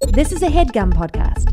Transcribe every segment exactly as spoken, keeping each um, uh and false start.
This is a HeadGum podcast.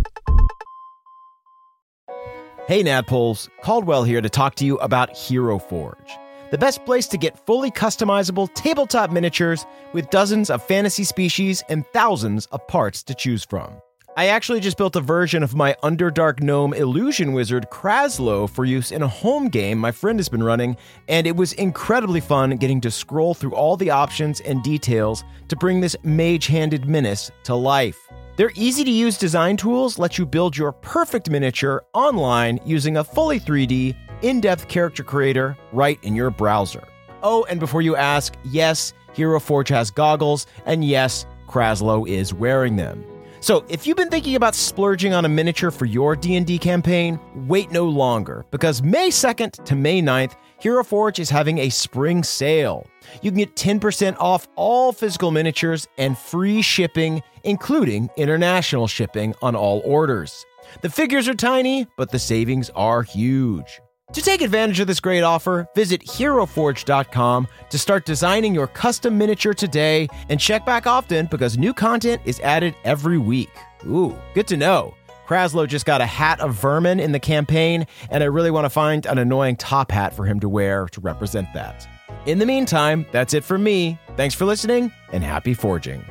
Hey Nadpoles, Caldwell here to talk to you about Hero Forge, the best place to get fully customizable tabletop miniatures with dozens of fantasy species and thousands of parts to choose from. I actually just built a version of my Underdark Gnome illusion wizard Kraslow for use in a home game my friend has been running, and it was incredibly fun getting to scroll through all the options and details to bring this mage-handed menace to life. Their easy-to-use design tools let you build your perfect miniature online using a fully three D, in-depth character creator right in your browser. Oh, and before you ask, yes, Hero Forge has goggles, and yes, Kraslow is wearing them. So if you've been thinking about splurging on a miniature for your D and D campaign, wait no longer, because May second to May ninth, Hero Forge is having a spring sale. You can get ten percent off all physical miniatures and free shipping, including international shipping on all orders. The figures are tiny, but the savings are huge. To take advantage of this great offer, visit hero forge dot com to start designing your custom miniature today, and check back often because new content is added every week. Ooh, good to know. Kraslow just got a hat of vermin in the campaign, and I really want to find an annoying top hat for him to wear to represent that. In the meantime, that's it from me. Thanks for listening, and happy forging.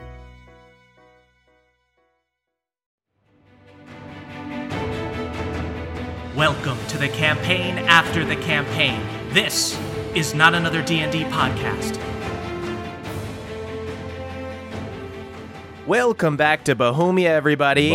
Welcome to the campaign after the campaign. This is not another D and D podcast. Welcome back to Bohemia, everybody.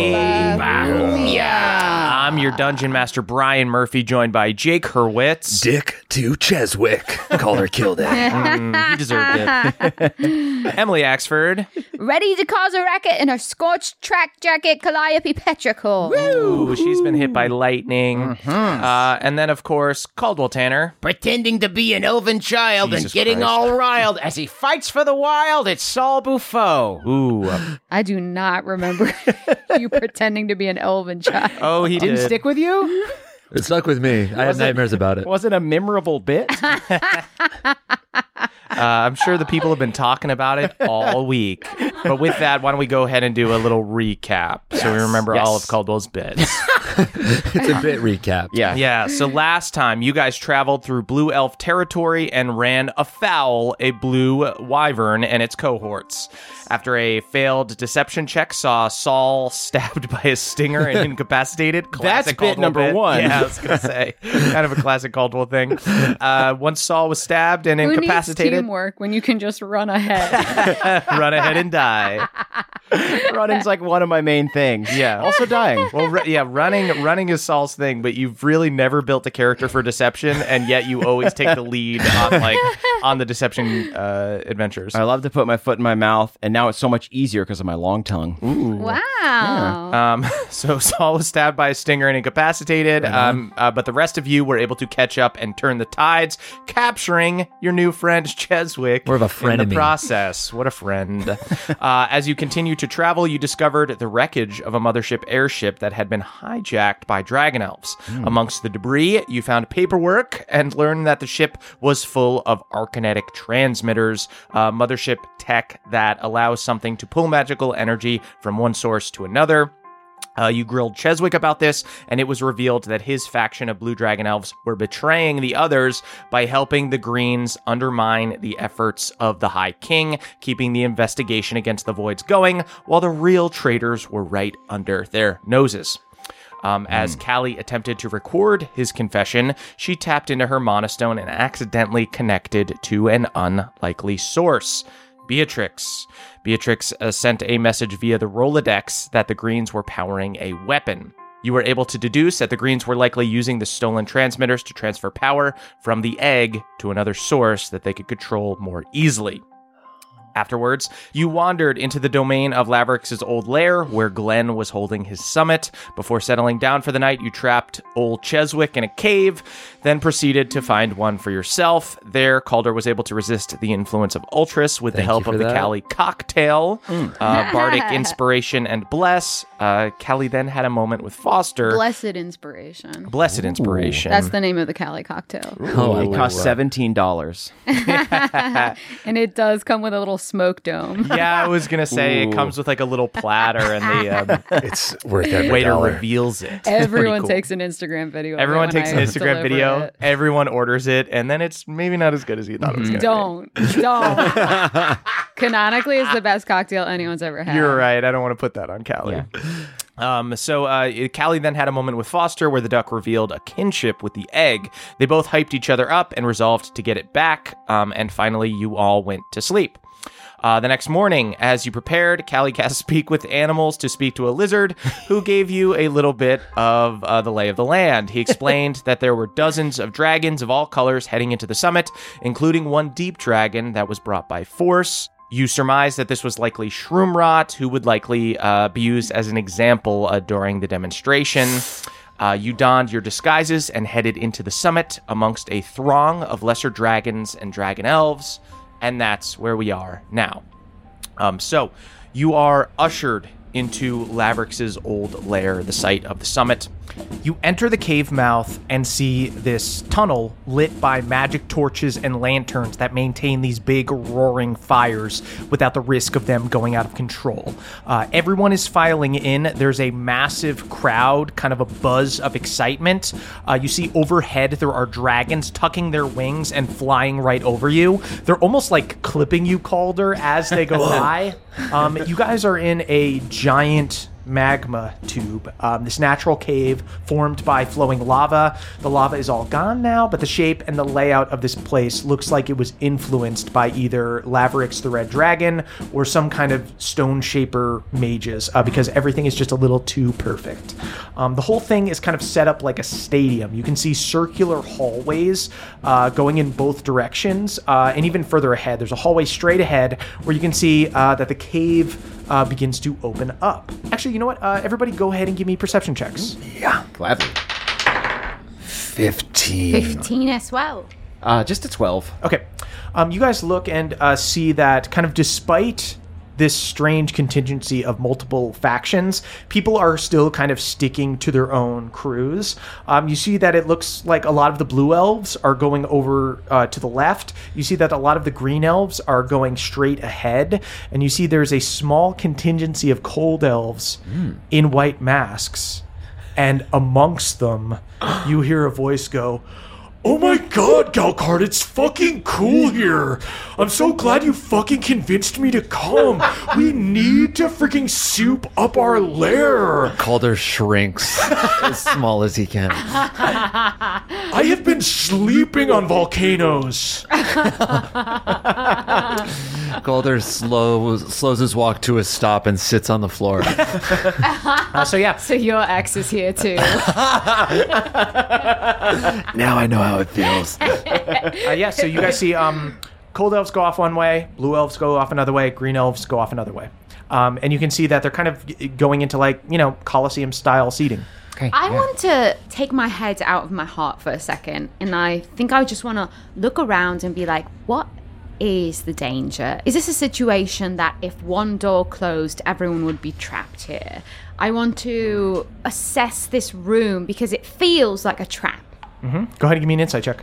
Bohemia. I'm your Dungeon Master, Brian Murphy, joined by Jake Hurwitz. Dick to Cheswick. Calder killed it. Mm, he deserved it. Emily Axford. Ready to cause a racket in her scorched track jacket, Calliope Petrichor. Ooh, she's been hit by lightning. Mm-hmm. Uh, and then, of course, Caldwell Tanner. Pretending to be an elven child Jesus and getting Christ. all riled as he fights for the wild, it's Saul Buffo. Ooh. I do not remember you pretending to be an elven child. Oh, he Didn't did. stick with you? It stuck with me. I had nightmares about it. Was it a memorable bit? Uh, I'm sure the people have been talking about it all week. But with that, why don't we go ahead and do a little recap so we remember Yes. all of Caldwell's bits. It's a bit recap. Yeah. Yeah, so last time you guys traveled through Blue Elf territory and ran afoul a blue wyvern and its cohorts. After a failed deception check, saw Saul stabbed by a stinger and incapacitated. Classic bit Caldwell number bit. one. Yeah, I was going to say. Kind of a classic Caldwell thing. Uh, once Saul was stabbed and Who incapacitated, needs teamwork when you can just run ahead? run ahead and die. Running's like one of my main things. Yeah. Also dying. Well, ru- yeah, running running is Saul's thing, but you've really never built a character for deception, and yet you always take the lead on like on the deception uh, adventures. I love to put my foot in my mouth, and now it's so much easier because of my long tongue. Ooh. Wow. Um, so Saul was stabbed by a stinger and incapacitated, um, uh, but the rest of you were able to catch up and turn the tides, capturing your new friend Cheswick. More of a in the frenemy. process. What a friend. uh, as you continue to travel, you discovered the wreckage of a mothership airship that had been hijacked by dragon elves. Amongst the debris, you found paperwork and learned that the ship was full of arcanetic transmitters, uh, mothership tech that allows something to pull magical energy from one source to another. Uh, you grilled Cheswick about this, and it was revealed that his faction of Blue Dragon Elves were betraying the others by helping the Greens undermine the efforts of the High King, keeping the investigation against the Voids going, while the real traitors were right under their noses. Um, as Callie attempted to record his confession, she tapped into her Monostone and accidentally connected to an unlikely source. Beatrix. Beatrix uh, sent a message via the Rolodex that the Greens were powering a weapon. You were able to deduce that the Greens were likely using the stolen transmitters to transfer power from the egg to another source that they could control more easily. Afterwards, you wandered into the domain of Lavrix's old lair, where Glenn was holding his summit. Before settling down for the night, you trapped old Cheswick in a cave, then proceeded to find one for yourself. There, Calder was able to resist the influence of Ultras with Thank the help you of for the that. Callie cocktail, uh, Bardic Inspiration, and Bless. Uh, Callie then had a moment with Foster. Blessed inspiration. Blessed Inspiration. That's the name of the Cali cocktail. Oh, I It love costs that. seventeen dollars. And it does come with a little smoke dome. Yeah, I was gonna say Ooh. It comes with like a little platter, and the um, It's worth every waiter dollar. reveals it. It's Everyone pretty cool. takes an Instagram video. of it Everyone when takes an I Instagram deliver video. it. Everyone orders it, and then it's maybe not as good as you thought it was gonna Don't, don't. Canonically, it's the best cocktail anyone's ever be. had. You're right. I don't want to put that on Callie. Um, so uh, Callie then had a moment with Foster where the duck revealed a kinship with the egg. They both hyped each other up and resolved to get it back. Um, and finally, you all went to sleep. Uh, the next morning, as you prepared, Callie cast Speak with Animals to speak to a lizard who gave you a little bit of uh, the lay of the land. He explained that there were dozens of dragons of all colors heading into the summit, including one deep dragon that was brought by force. You surmised that this was likely Shroomrot, who would likely uh, be used as an example uh, during the demonstration. Uh, you donned your disguises and headed into the summit amongst a throng of lesser dragons and dragon elves. And that's where we are now. Um, so, you are ushered into Lavrix's old lair, the site of the summit. You enter the cave mouth and see this tunnel lit by magic torches and lanterns that maintain these big roaring fires without the risk of them going out of control. Uh, everyone is filing in. There's a massive crowd, kind of a buzz of excitement. Uh, you see overhead there are dragons tucking their wings and flying right over you. They're almost like clipping you, Calder, as they go by. Um, you guys are in a giant magma tube, um, this natural cave formed by flowing lava. The lava is all gone now, but the shape and the layout of this place looks like it was influenced by either Lavrix the Red Dragon or some kind of stone shaper mages, uh, because everything is just a little too perfect. Um, the whole thing is kind of set up like a stadium. You can see circular hallways uh, going in both directions, uh, and even further ahead, there's a hallway straight ahead where you can see uh, that the cave Uh, begins to open up. Actually, you know what? Uh, everybody go ahead and give me perception checks. Yeah, gladly. Fifteen. fifteen as well. Uh, just a twelve. Okay. Um, you guys look and uh, see that kind of despite this strange contingency of multiple factions, people are still kind of sticking to their own crews. Um, you see that it looks like a lot of the blue elves are going over uh, to the left. You see that a lot of the green elves are going straight ahead. And you see there's a small contingency of cold elves mm. in white masks. And amongst them, you hear a voice go, "Oh my god, Galcard, it's fucking cool here. I'm so glad you fucking convinced me to come. We need to freaking soup up our lair. Calder shrinks as small as he can. I have been sleeping on volcanoes." Calder slows slows his walk to a stop and sits on the floor. Uh, so yeah. So your ex is here too. Now I know how it feels. Uh, yeah, so you guys see um, cold elves go off one way, blue elves go off another way, green elves go off another way. Um, and you can see that they're kind of going into like, you know, Colosseum-style seating. Okay. I yeah. want to take my head out of my heart for a second, and I think I just want to look around and be like, what is the danger? Is this a situation that if one door closed, everyone would be trapped here? I want to assess this room because it feels like a trap. Mm-hmm. Go ahead and give me an insight check.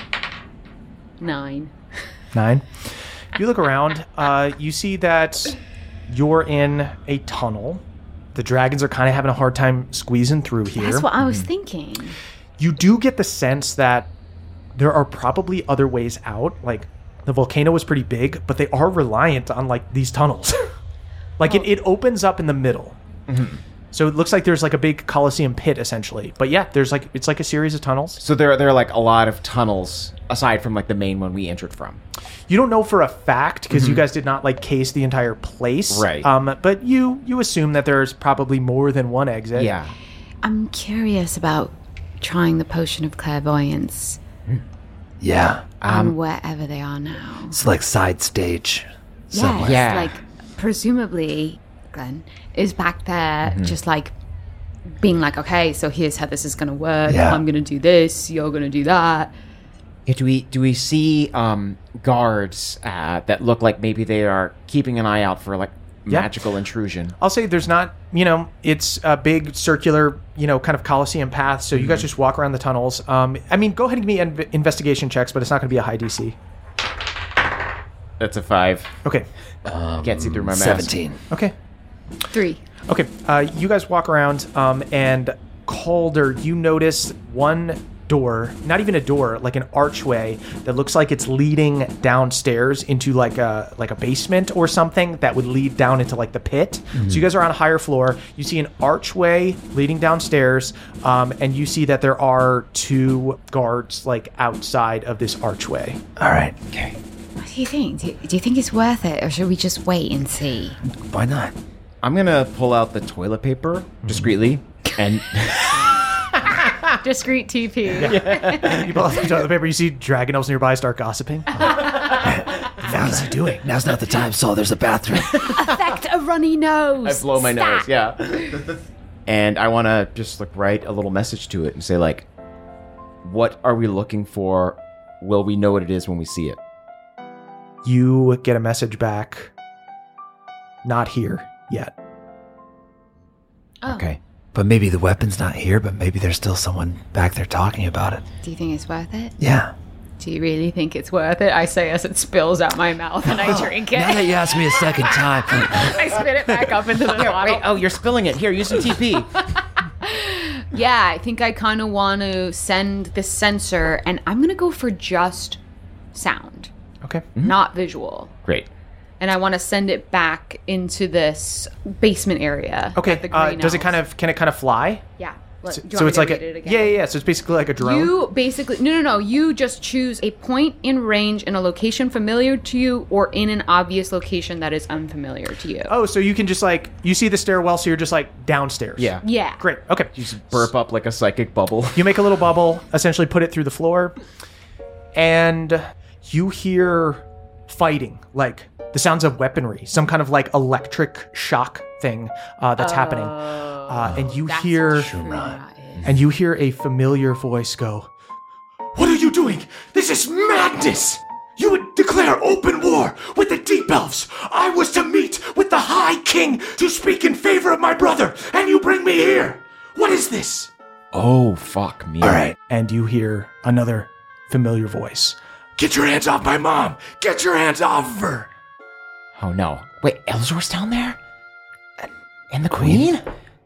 Nine. Nine. You look around, uh, you see that you're in a tunnel. The dragons are kind of having a hard time squeezing through here. That's what I was thinking. You do get the sense that there are probably other ways out. Like, the volcano was pretty big, but they are reliant on, like, these tunnels. like, oh. it, it opens up in the middle. Mm-hmm. So it looks like there's, like, a big Colosseum pit, essentially. But, yeah, there's, like, it's like a series of tunnels. So there, there are, like, a lot of tunnels, aside from, like, the main one we entered from. You don't know for a fact, because mm-hmm. you guys did not, like, case the entire place. Right. Um, but you, you assume that there's probably more than one exit. Yeah. I'm curious about trying the potion of clairvoyance. Yeah. On Um, wherever they are now. It's like side stage. Yes, Yeah. like presumably Glenn is back there Mm-hmm. just like being like, okay, so here's how this is going to work. Yeah. I'm going to do this. You're going to do that. Yeah, do we do we see um, guards uh, that look like maybe they are keeping an eye out for like Yeah. magical intrusion? I'll say there's not, you know, it's a big circular, you know, kind of Colosseum path. So you guys just walk around the tunnels. Um, I mean, go ahead and give me inv- investigation checks, but it's not going to be a high D C. That's a five. Okay. Can't see through my mask. seventeen. Okay. Three. Okay. Uh, you guys walk around, um, and Calder, you notice one door, not even a door, like an archway that looks like it's leading downstairs into like a like a basement or something that would lead down into like the pit. Mm-hmm. So you guys are on a higher floor. You see an archway leading downstairs, um, and you see that there are two guards like outside of this archway. All right. Okay. What do you think? Do you, do you think it's worth it, or should we just wait and see? Why not? I'm going to pull out the toilet paper discreetly and... Discreet T P. You pull out the toilet paper, you see dragon elves nearby start gossiping. What is he doing? Now's not the time, Saul. There's a bathroom. Affect a runny nose. I blow my Stat. nose, yeah. And I want to just like write a little message to it and say like, what are we looking for? Will we know what it is when we see it? You get a message back. Not here yet. Oh. Okay. But maybe the weapon's not here, but maybe there's still someone back there talking about it. Do you think it's worth it? Yeah. Do you really think it's worth it? I say as it spills out my mouth and I drink it. Now that you asked me a second time. I spit it back up into the bottle. Wait, oh, you're spilling it. Here, use some T P. Yeah, I think I kind of want to send this sensor, and I'm going to go for just sound, Okay. not visual. Great. And I want to send it back into this basement area. Okay. with the Uh, green does it elves. kind of, can it kind of fly? Yeah. Let- So, do you so want it's me like to a, read it again? yeah, yeah, yeah. So it's basically like a drone. You basically, no, no, no. You just choose a point in range in a location familiar to you or in an obvious location that is unfamiliar to you. Oh, so you can just like, you see the stairwell, so you're just like downstairs. Yeah. Yeah. Great. Okay. You just burp up like a psychic bubble. You make a little bubble, essentially put it through the floor, and you hear fighting, like the sounds of weaponry, some kind of like electric shock thing uh, that's happening. Uh, and you That's hear, what Shroomrat is. and you hear a familiar voice go, "What are you doing? This is madness! You would declare open war with the Deep Elves. I was to meet with the High King to speak in favor of my brother, and you bring me here. What is this?" Oh, fuck me. All right. And you hear another familiar voice. "Get your hands off my mom! Get your hands off of her!" Oh, no. Wait, Elzor's down there? And the queen?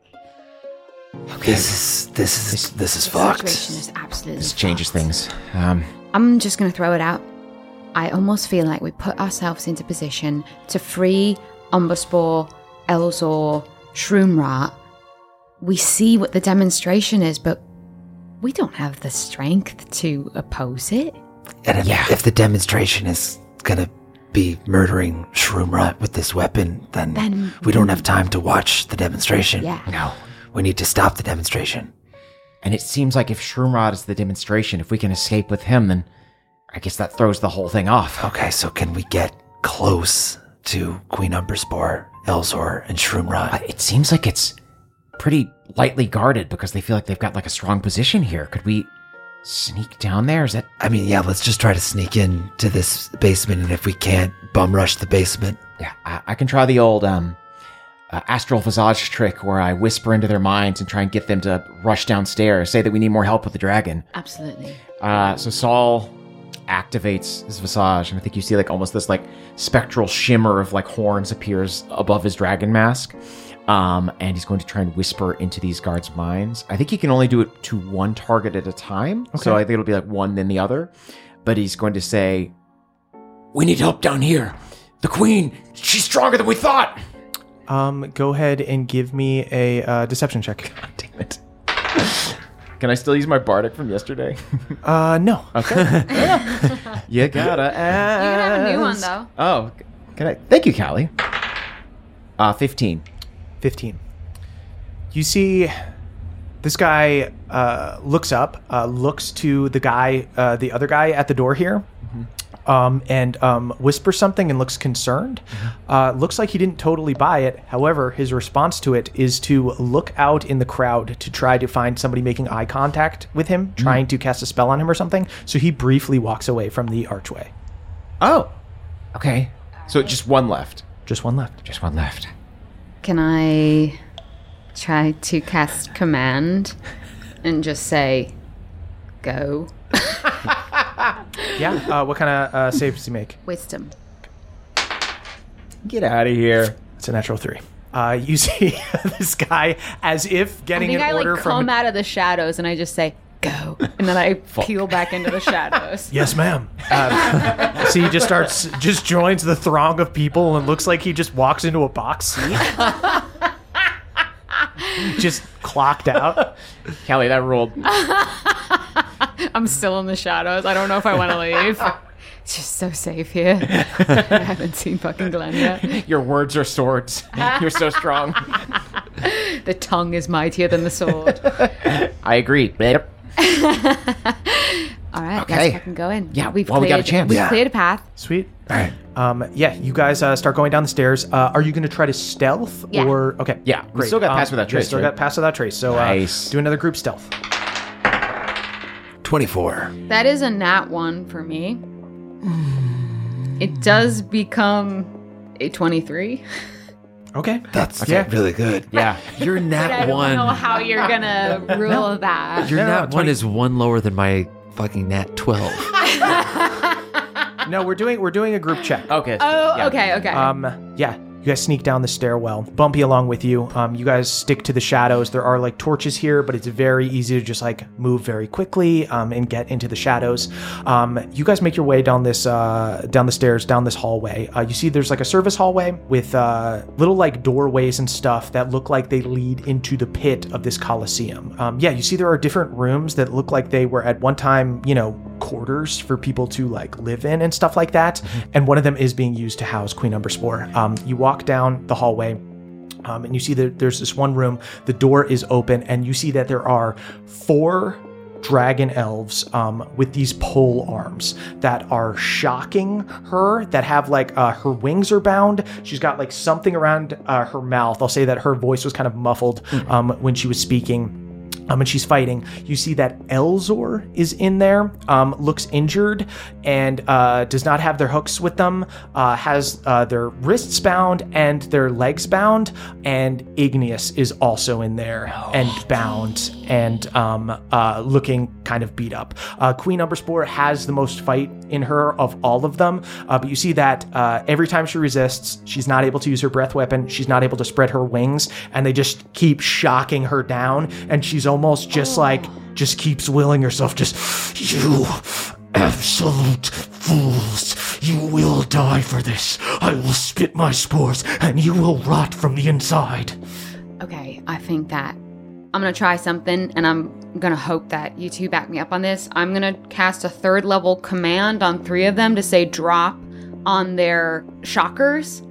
Okay. This is this is this is The fucked. situation is absolutely This changes fucked. things. Um, I'm just going to throw it out. I almost feel like we put ourselves into position to free Umberspore, Elzor, Shroomrat. We see what the demonstration is, but we don't have the strength to oppose it. And if, Yeah. if the demonstration is gonna be murdering Shroomrat with this weapon, then, Then- we don't have time to watch the demonstration. Yeah. no. We need to stop the demonstration. And it seems like if Shroomrod is the demonstration, if we can escape with him, then I guess that throws the whole thing off. Okay, so can we get close to Queen Umberspore, Elzor, and Shroomrat? Uh, It seems like it's pretty lightly guarded because they feel like they've got like a strong position here. Could we sneak down there? Is that... I mean, yeah, let's just try to sneak in to this basement, and if we can't, bum rush the basement. Yeah, I, I can try the old um, uh, astral visage trick where I whisper into their minds and try and get them to rush downstairs, say that we need more help with the dragon. Absolutely. Uh, so Saul activates his visage, and I think you see like almost this like spectral shimmer of like horns appears above his dragon mask. Um, and he's going to try and whisper into these guards' minds. I think he can only do it to one target at a time. So I think it'll be like one, then the other. But he's going to say, "We need help down here. The queen, she's stronger than we thought." Um, go ahead and give me a uh, deception check. God damn it. Can I still use my bardic from yesterday? Uh, no. Okay. You gotta ask. You can have a new one, though. Oh, can I? Thank you, Callie. Uh, fifteen. fifteen. You see this guy uh, looks up, uh, looks to the guy, uh, the other guy at the door here, um, and um, whispers something and looks concerned. Uh, looks like he didn't totally buy it. However, his response to it is to look out in the crowd to try to find somebody making eye contact with him, trying to cast a spell on him or something. So he briefly walks away from the archway. Oh, okay. So just one left. Just one left. Just one left. Can I try to cast command and just say, go? Yeah. Uh, what kind of uh, save does he make? Wisdom. Get out of here. It's a natural three. Uh, you see this guy as if I getting think an I order like from. come out of the shadows and I just say, go. And then I peel back into the shadows. Yes, ma'am. Uh, so he just starts, just joins the throng of people and looks like he just walks into a box seat. Just clocked out. Kelly, that ruled. I'm still in the shadows. I don't know if I want to leave. It's just so safe here. I haven't seen fucking Glenn yet. Your words are swords. You're so strong. The tongue is mightier than the sword. I agree. Yep. All right, Okay. let's fucking go in. Yeah, we've well, we cleared, got a chance. We've Yeah. cleared a path. Sweet. All right. Um, yeah, you guys uh, start going down the stairs. Uh, are you going to try to stealth? Yeah. Or okay. Yeah, we great. still got pass Um, without you trace, Still right? got pass without trace. So Nice. uh, do another group stealth. twenty-four. That is a nat one for me. It does become a twenty-three. Okay. That's Yeah. really good. Yeah. Your But I nat don't one. know how you're gonna rule that. Your No, no, nat one twenty is one lower than my fucking nat twelve. No, we're doing we're doing a group check. Okay. Oh, yeah. okay, okay. Um, yeah, you guys sneak down the stairwell. Bumpy along with you. Um, you guys stick to the shadows. There are like torches here, but it's very easy to just like move very quickly um, and get into the shadows. Um, you guys make your way down this uh, down the stairs, down this hallway. Uh, you see there's like a service hallway with uh, little like doorways and stuff that look like they lead into the pit of this Colosseum. Um, yeah, you see there are different rooms that look like they were at one time, you know, quarters for people to like live in and stuff like that. And one of them is being used to house Queen Umberspore. Um, you walk down the hallway um, and you see that there's this one room. The door is open and you see that there are four dragon elves um, with these pole arms that are shocking her, that have like uh, her wings are bound. She's got like something around uh, her mouth. I'll say that her voice was kind of muffled um, when she was speaking. Um, and she's fighting. You see that Elzor is in there, um, looks injured, and uh, does not have their hooks with them, uh, has uh, their wrists bound and their legs bound, and Igneous is also in there and bound and um, uh, looking kind of beat up. Uh, Queen Umberspore has the most fight in her of all of them, uh, but you see that uh, every time she resists, she's not able to use her breath weapon, she's not able to spread her wings, and they just keep shocking her down, and she's almost just like, just keeps willing herself, just, you absolute fools, you will die for this. I will spit my spores, and you will rot from the inside. Okay, I think that I'm gonna try something, and I'm gonna hope that you two back me up on this. I'm gonna cast a third level command on three of them to say drop on their shockers.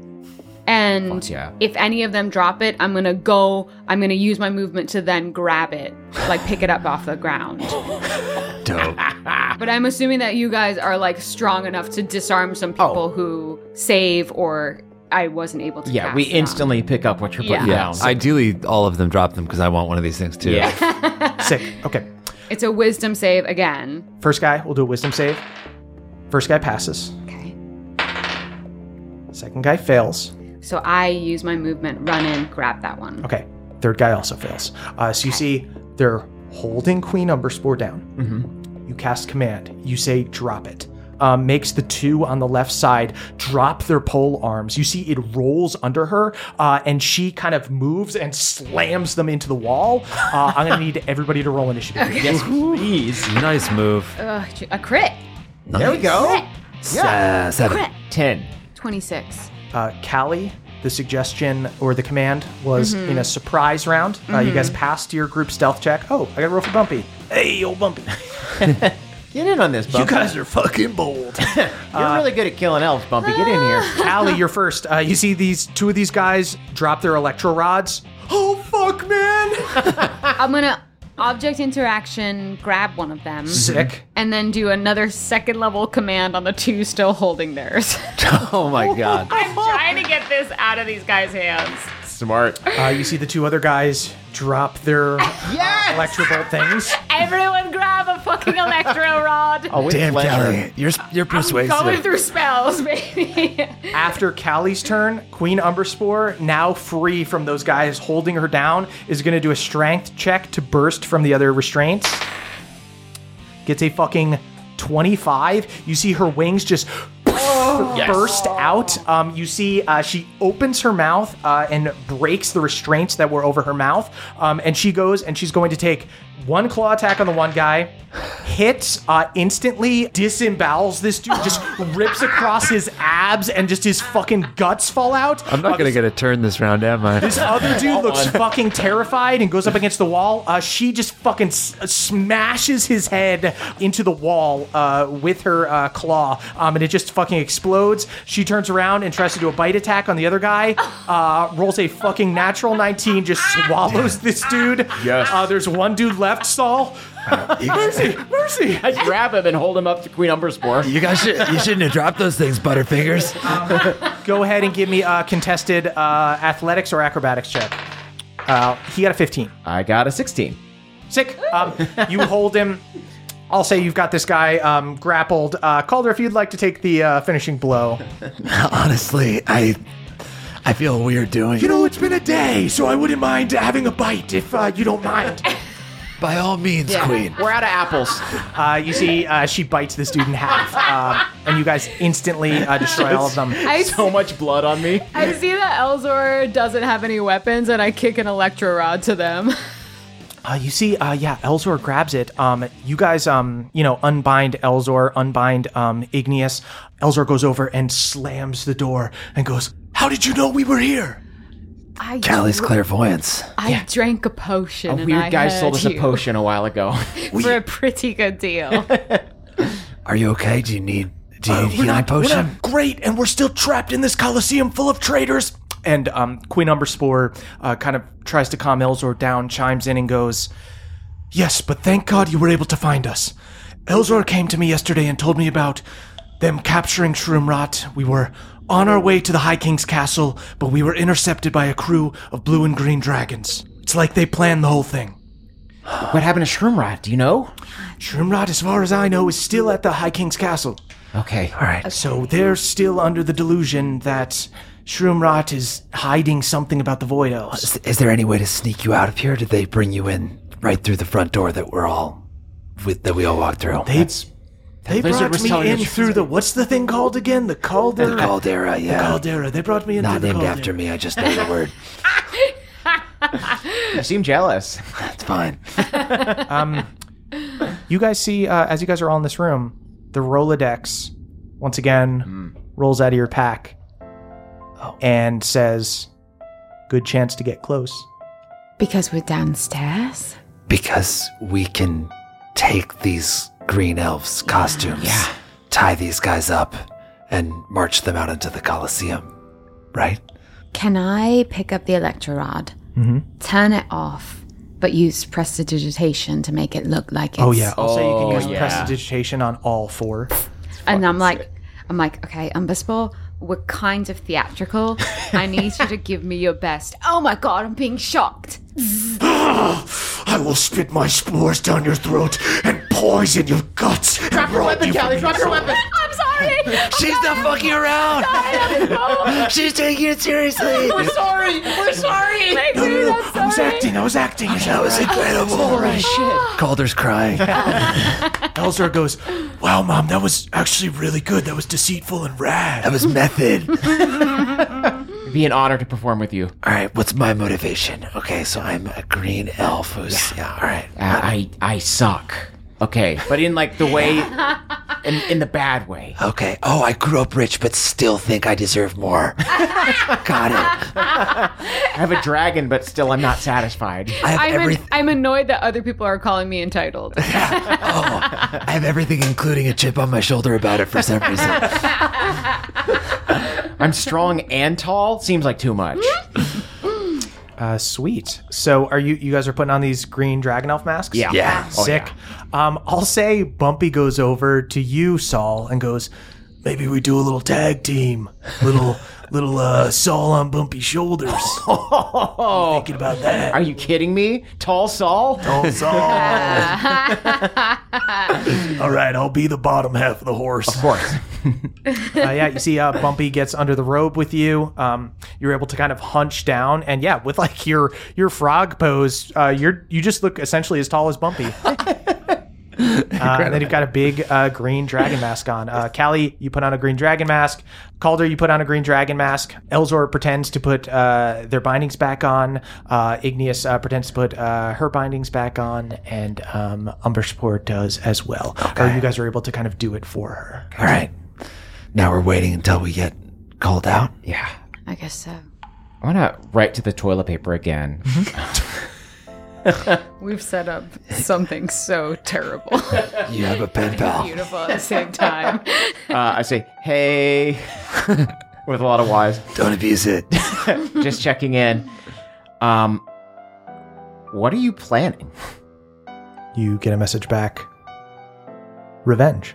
And Fuck yeah. if any of them drop it, I'm gonna go, I'm gonna use my movement to then grab it, like pick it up off the ground. Dope. But I'm assuming that you guys are like strong enough to disarm some people Oh. who save or I wasn't able to Yeah, cast we them. instantly pick up what you're putting Yeah. down. Ideally, all of them drop them because I want one of these things too. Yeah. Sick. Okay. It's a wisdom save again. First guy, we'll do a wisdom save. First guy passes. Okay. Second guy fails. So I use my movement, run in, grab that one. Okay. Third guy also fails. Uh, so you see they're holding Queen Umberspore down. Mm-hmm. You cast command. You say drop it. Um, makes the two on the left side drop their pole arms. You see it rolls under her, uh, and she kind of moves and slams them into the wall. Uh, I'm going to need everybody to roll initiative. Yes, please. Nice move. Ugh, a crit. There we go. Crit. Yeah. Seven. Crit. Ten. twenty-six. Uh, Callie, the suggestion or the command was Mm-hmm. in a surprise round. Uh, you guys passed your group stealth check. Oh, I got to roll for Bumpy. Hey, old Bumpy. Get in on this, You Bumpy. guys are fucking bold. You're really good at killing elves, Bumpy. Get in here. Callie, you're first. Uh, you see these two of these guys drop their electro rods. Oh, fuck, man. I'm gonna object interaction, grab one of them, Sick. and then do another second level command on the two still holding theirs. Oh my god. I'm trying to get this out of these guys' hands. Smart. Uh, you see the two other guys drop their Yes! electro bolt things. Everyone grab a fucking electro rod. Oh, with Damn, pleasure. Callie. You're, you're persuasive. Going through spells, baby. After Callie's turn, Queen Umberspore, now free from those guys holding her down, is going to do a strength check to burst from the other restraints. Gets a fucking twenty-five. You see her wings just burst out. Um, you see, uh, she opens her mouth uh, and breaks the restraints that were over her mouth. Um, and she goes and she's going to take one claw attack on the one guy, hits uh, instantly, disembowels this dude, just rips across his abs, and just his fucking guts fall out. I'm not Uh, going to this- get a turn this round, am I? This other dude looks fucking terrified and goes up against the wall. Uh, she just fucking s- smashes his head into the wall uh, with her uh, claw, um, and it just fucking explodes. She turns around and tries to do a bite attack on the other guy. Uh, rolls a fucking natural nineteen, just swallows this dude. Yes. Uh, there's one dude left, Saul. Mercy, mercy. I grab him and hold him up to Queen Umberspore. You guys should, you shouldn't have dropped those things, Butterfingers. Go ahead and give me a contested uh, athletics or acrobatics check. Uh, he got a fifteen. I got a sixteen. Sick. Um, you hold him. I'll say you've got this guy um, grappled. Uh, Calder, if you'd like to take the uh, finishing blow. Honestly, I I feel weird doing You it. know, it's been a day, so I wouldn't mind having a bite if uh, you don't mind. By all means, Queen. We're out of apples. Uh, you see, uh, she bites this dude in half, uh, and you guys instantly uh, destroy all of them. I, So much blood on me. I see that Elzor doesn't have any weapons, and I kick an electro rod to them. Uh, you see, uh, yeah, Elzor grabs it. Um, you guys, um, you know, unbind Elzor, unbind um, Igneous. Elzor goes over and slams the door and goes, "How did you know we were here?" I Callie's dr- clairvoyance. I drank a potion. A and weird I guy heard sold us you a potion a while ago. for a pretty good deal. Are you okay? Do you need do you Uh, need we're healing not- we're potion? not great, and we're still trapped in this coliseum full of traitors. And um, Queen Umberspore uh, kind of tries to calm Elzor down, chimes in and goes, "Yes, but thank God you were able to find us. Elzor came to me yesterday and told me about them capturing Shroomrot. We were on our way to the High King's castle, but we were intercepted by a crew of blue and green dragons. It's like they planned the whole thing. What happened to Shroomrot? Do you know? Shroomrot, as far as I know, is still at the High King's castle. Okay. All right. So they're still under the delusion that Shroomrot is hiding something about the Void Elves. Is, is there any way to sneak you out of here? Did they bring you in right through the front door that we're all with, that we all walked through? They, they lizard brought was me telling in the through the, what's the thing called again? The caldera? The caldera, yeah. Caldera. They brought me in Not through the named caldera. after me. I just know the word. You seem jealous. That's fine. You guys see, uh, as you guys are all in this room, the Rolodex, once again, rolls out of your pack and says, "Good chance to get close." Because we're downstairs? Because we can take these green elves' costumes, Yeah. tie these guys up, and march them out into the Colosseum, right? Can I pick up the electro rod, turn it off, but use prestidigitation to make it look like it's... Oh, yeah. I'll say you can Oh, use yeah. prestidigitation on all four. And I'm like, I'm like, okay, Umberspore, we're kind of theatrical. I need you to give me your best. Oh my god, I'm being shocked. I will spit my spores down your throat and poison your guts. Drop your weapon, Callie. Drop your weapon. I'm sorry. She's not fucking around! She's taking it seriously! We're sorry. We're sorry. Thank No, you, no, no. I'm I was sorry. acting. I was acting. That was incredible! Holy shit. Calder's crying. Elzor goes, "Wow, Mom, that was actually really good. That was deceitful and rad." That was method. It'd be an honor to perform with you. All right, what's my motivation? Okay, so I'm a green elf who's... Yeah, all right. Uh, I I suck. Okay, but in like the way, in, in the bad way. Okay. Oh, I grew up rich, but still think I deserve more. Got it. I have a dragon, but still I'm not satisfied. I have I'm, an, everything. I'm annoyed that other people are calling me entitled. I have everything, including a chip on my shoulder about it for some reason. I'm strong and tall. Seems like too much. Uh, sweet. So, are you you guys are putting on these green dragon elf masks? Yeah. Yeah. Oh, Sick. Um, I'll say Bumpy goes over to you, Saul, and goes, "Maybe we do a little tag team, little little uh, Saul on Bumpy's shoulders." Oh, Thinking about that. are you kidding me? Tall Saul? Oh, Saul. All right, I'll be the bottom half of the horse. Of course. Uh, yeah, you see, uh, Bumpy gets under the robe with you. Um, you're able to kind of hunch down, and yeah, with like your your frog pose, uh, you're you just look essentially as tall as Bumpy. Uh, and then you've got a big uh, green dragon mask on. Uh, Callie, you put on a green dragon mask. Calder, you put on a green dragon mask. Elzor pretends to put uh, their bindings back on. Uh, Igneous uh, pretends to put uh, her bindings back on. And um, Umbersport does as well. Okay. Or you guys are able to kind of do it for her. All right. Now we're waiting until we get called out. Yeah. I guess so. I want to write to the toilet paper again. We've set up something so terrible. You have a pen pal. Beautiful at the same time. Uh, I say, hey, with a lot of Y's. Don't abuse it. Just checking in. Um, what are you planning? You get a message back. Revenge.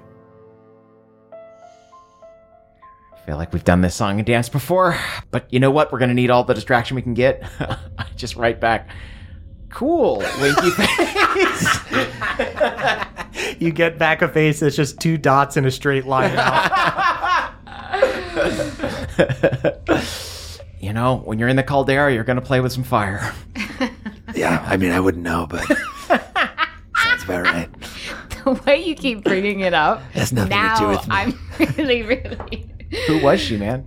I feel like we've done this song and dance before, but you know what? We're going to need all the distraction we can get. I just write back, cool, winky face. You get back a face that's just two dots in a straight line out. You know, when you're in the caldera, you're going to play with some fire. Yeah, I mean, I wouldn't know, but sounds about right. The way you keep bringing it up, Has nothing now to do with me. I'm really, really... Who was she, man?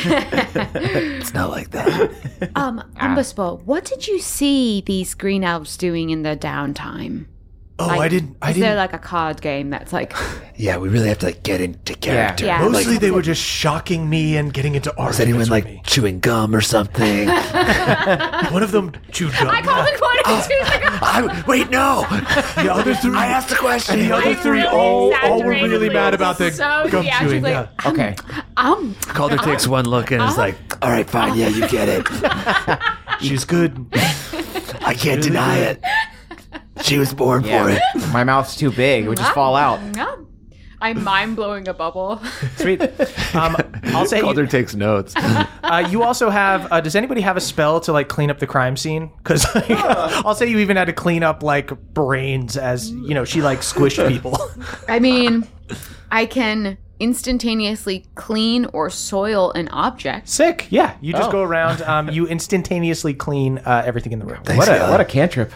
It's not like that. Um, Umbersport, what did you see these green elves doing in their downtime? Oh, Like, I didn't. I is there didn't. like a card game that's like... Yeah, we really have to like get into character. Yeah. Mostly Like, they were just shocking me and getting into arguments was anyone with like me. chewing gum or something? One of them chewed gum. I called the corner to I, wait, no. The other three. I asked the question. And the other three all, all were really mad about the So gum chewing. theatrically- Yeah. Okay. Um, Calder takes one look and is like, all right, fine, yeah, you get it. She's good. I can't deny it. She was born for it. My mouth's too big. It would just fall out. no. I'm mind blowing a bubble. Sweet. Um, I'll say Calder you, takes notes. uh, you also have. Uh, does anybody have a spell to like clean up the crime scene? Because like, I'll say you even had to clean up like brains as you know she like squished people. I mean, I can instantaneously clean or soil an object. Sick. Yeah. You just Oh. go around. Um, you instantaneously clean uh, everything in the room. What a, what a cantrip.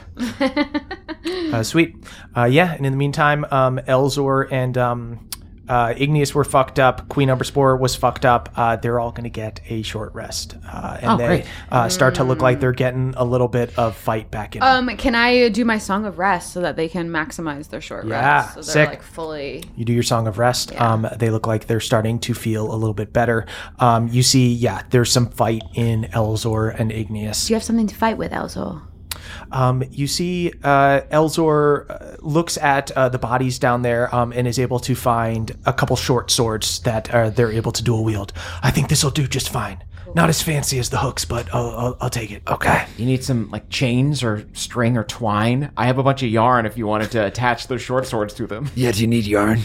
Uh, sweet. Uh, yeah, and in the meantime, um, Elzor and um, uh, Igneous were fucked up. Queen Umberspore was fucked up. Uh, they're all going to get a short rest. Uh, and Oh, they great. uh, start to look like they're getting a little bit of fight back in. Um, can I do my song of rest so that they can maximize their short Yeah, rest? So they're sick. like fully... You do your Song of Rest. Um, they look like they're starting to feel a little bit better. Um, you see, yeah, there's some fight in Elzor and Igneous. Do you have something to fight with, Elzor? Um, you see, uh, Elzor uh, looks at uh, the bodies down there um, and is able to find a couple short swords that uh, they're able to dual wield. I think this will do just fine. Not as fancy as the hooks, but I'll, I'll, I'll take it. Okay. You need some like chains or string or twine. I have a bunch of yarn if you wanted to attach those short swords to them. Yeah, do you need yarn?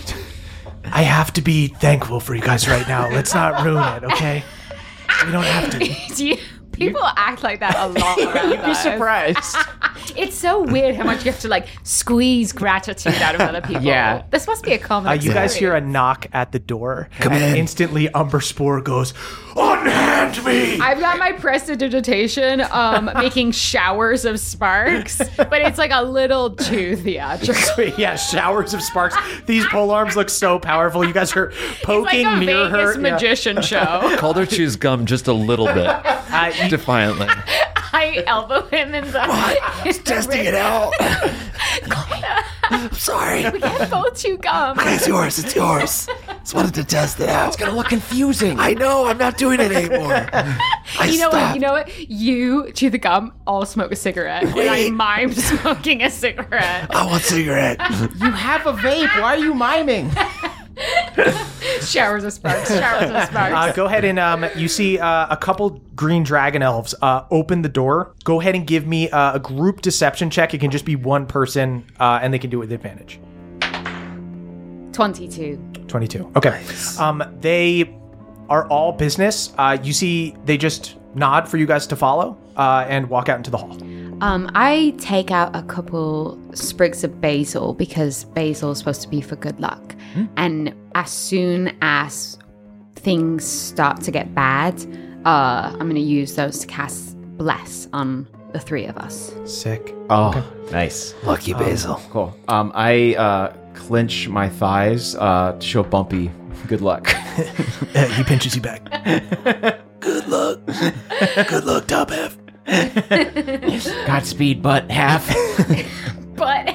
I have to be thankful for you guys right now. Let's not ruin it, okay? We don't have to. Do you, people act like that a lot around You'd be us. surprised. It's so weird how much you have to like squeeze gratitude out of other people. Yeah. This must be a common Uh, you guys hear a experience. knock at the door. Come and in. instantly Umberspore goes, unhand me! I've got my prestidigitation um, making showers of sparks, but it's like a little too theatrical. Yeah, showers of sparks. These polearms look so powerful. You guys are It's poking like a near Vegas her. Yeah. magician show. Calder chews gum just a little bit, Uh, you- defiantly. I elbow him in the... Testing it out. I'm sorry. We can't both chew gum. It's yours. It's yours. Just wanted to test it out. It's Gonna look confusing. I know. I'm not doing it anymore. I You know what? stopped. You know what? You chew the gum, I'll smoke a cigarette. And I Wait. mime smoking a cigarette. I want cigarette. You have a vape. Why are you miming? Showers of sparks. Showers of sparks. Uh, go ahead and um, you see uh, a couple green dragon elves uh, open the door. Go ahead and give me uh, a group deception check. It can just be one person, uh, and they can do it with advantage. twenty-two. twenty-two. Okay. Um, they are all business. Uh, you see, they just nod for you guys to follow uh, and walk out into the hall. Um, I take out a couple sprigs of basil because basil is supposed to be for good luck. And as soon as things start to get bad, uh, I'm going to use those to cast Bless on the three of us. Sick. Oh, Okay. nice. Lucky Basil. Cool. Um, I uh, clench my thighs uh, to show Bumpy good luck. He pinches you back. Good luck. Good luck, top half. Godspeed, butt half. Butt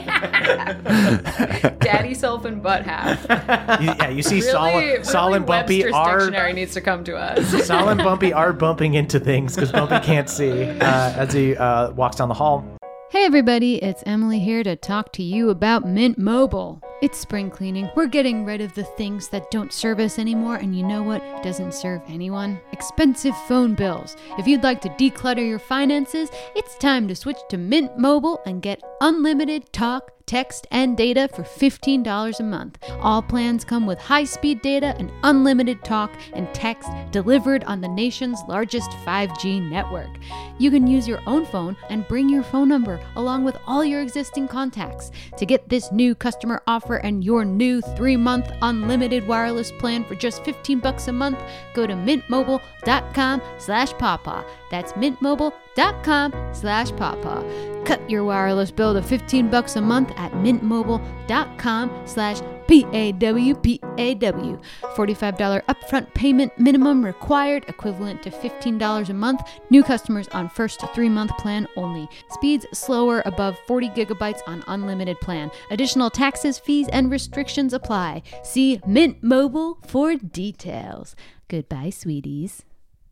half. Daddy self and butt half. You, yeah, you see Really, Sol, really Sol and Bumpy Webster's are dictionary needs to come to us. Sol and Bumpy are bumping into things because Bumpy can't see uh, as he uh, walks down the hall. Hey everybody, it's Emily here to talk to you about Mint Mobile. It's spring cleaning. We're getting rid of the things that don't serve us anymore, and you know what doesn't serve anyone? Expensive phone bills. If you'd like to declutter your finances, it's time to switch to Mint Mobile and get unlimited talk, text, and data for fifteen dollars a month. All plans come with high-speed data and unlimited talk and text delivered on the nation's largest five G network. You can use your own phone and bring your phone number along with all your existing contacts. To get this new customer offer and your new three-month unlimited wireless plan for just fifteen bucks a month, go to mintmobile.com slash pawpaw. That's mintmobile.com slash pawpaw. Cut your wireless bill to fifteen bucks a month at mintmobile.com slash P-A-W-P-A-W. forty-five dollars upfront payment minimum required, equivalent to fifteen dollars a month. New customers on first three-month plan only. Speeds slower above forty gigabytes on unlimited plan. Additional taxes, fees, and restrictions apply. See Mint Mobile for details. Goodbye, sweeties.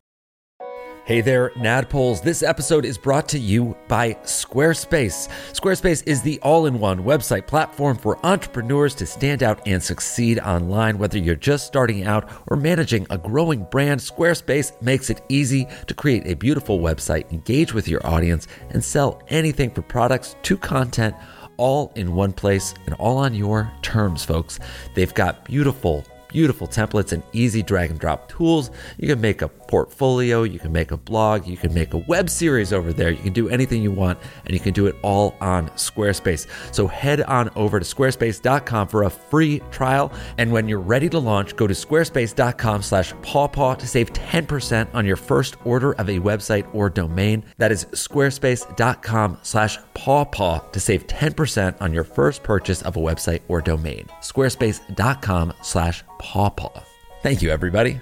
Hey there, Nadpoles. This episode is brought to you by Squarespace. Squarespace is the all-in-one website platform for entrepreneurs to stand out and succeed online. Whether you're just starting out or managing a growing brand, Squarespace makes it easy to create a beautiful website, engage with your audience, and sell anything from products to content, all in one place and all on your terms, folks. They've got beautiful Beautiful templates and easy drag and drop tools. You can make a portfolio, you can make a blog, you can make a web series over there. You can do anything you want, and you can do it all on Squarespace. So head on over to squarespace dot com for a free trial. And when you're ready to launch, go to squarespace.com slash pawpaw to save ten percent on your first order of a website or domain. That is squarespace.com slash pawpaw to save ten percent on your first purchase of a website or domain. Squarespace.com slash pawpaw. Thank you, everybody.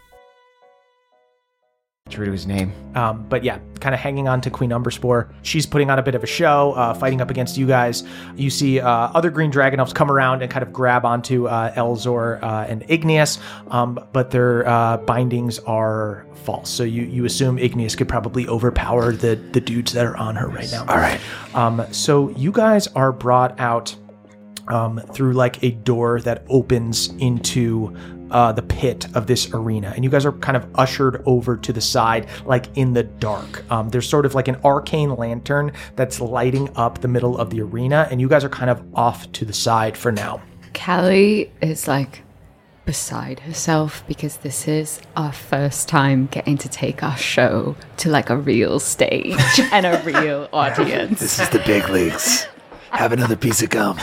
True to his name. Um, but yeah, kind of hanging on to Queen Umberspore. She's putting on a bit of a show, uh, fighting up against you guys. You see uh, other green dragon elves come around and kind of grab onto uh, Elzor uh, and Igneous, um, but their uh, bindings are false. So you, you assume Igneous could probably overpower the, the dudes that are on her right now. All right. Um, so you guys are brought out um, through like a door that opens into Uh, the pit of this arena, and you guys are kind of ushered over to the side, like in the dark. Um, there's sort of like an arcane lantern that's lighting up the middle of the arena, and you guys are kind of off to the side for now. Callie is like beside herself because this is our first time getting to take our show to like a real stage and a real audience. This is the big leagues. Have another piece of gum.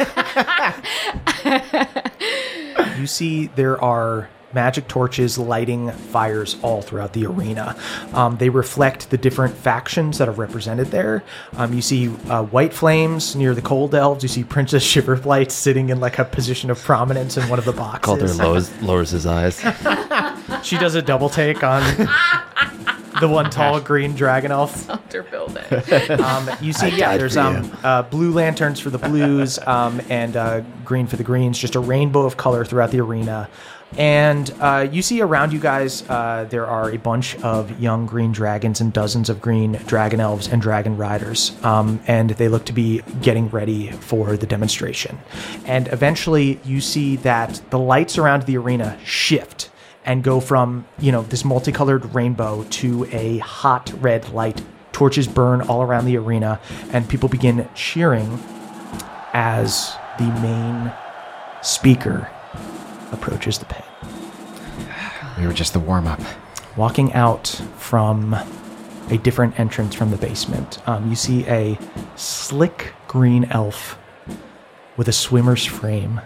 You see there are magic torches lighting fires all throughout the arena. Um, they reflect the different factions that are represented there. Um, you see uh, white flames near the cold elves. You see Princess Shiverblight sitting in like a position of prominence in one of the boxes. Calder lowers, lowers his eyes. She does a double take on the one tall green dragon elf. Under building. Um, you see, I yeah, died there's for um, you. uh, blue lanterns for the blues um, and uh, green for the greens, just a rainbow of color throughout the arena. And uh, you see around you guys, uh, there are a bunch of young green dragons and dozens of green dragon elves and dragon riders. Um, and they look to be getting ready for the demonstration. And eventually you see that the lights around the arena shift and go from, you know, this multicolored rainbow to a hot red light. Torches burn all around the arena, and people begin cheering as the main speaker approaches the pit. We were just the warm-up. Walking out from a different entrance from the basement, um, you see a slick green elf with a swimmer's frame,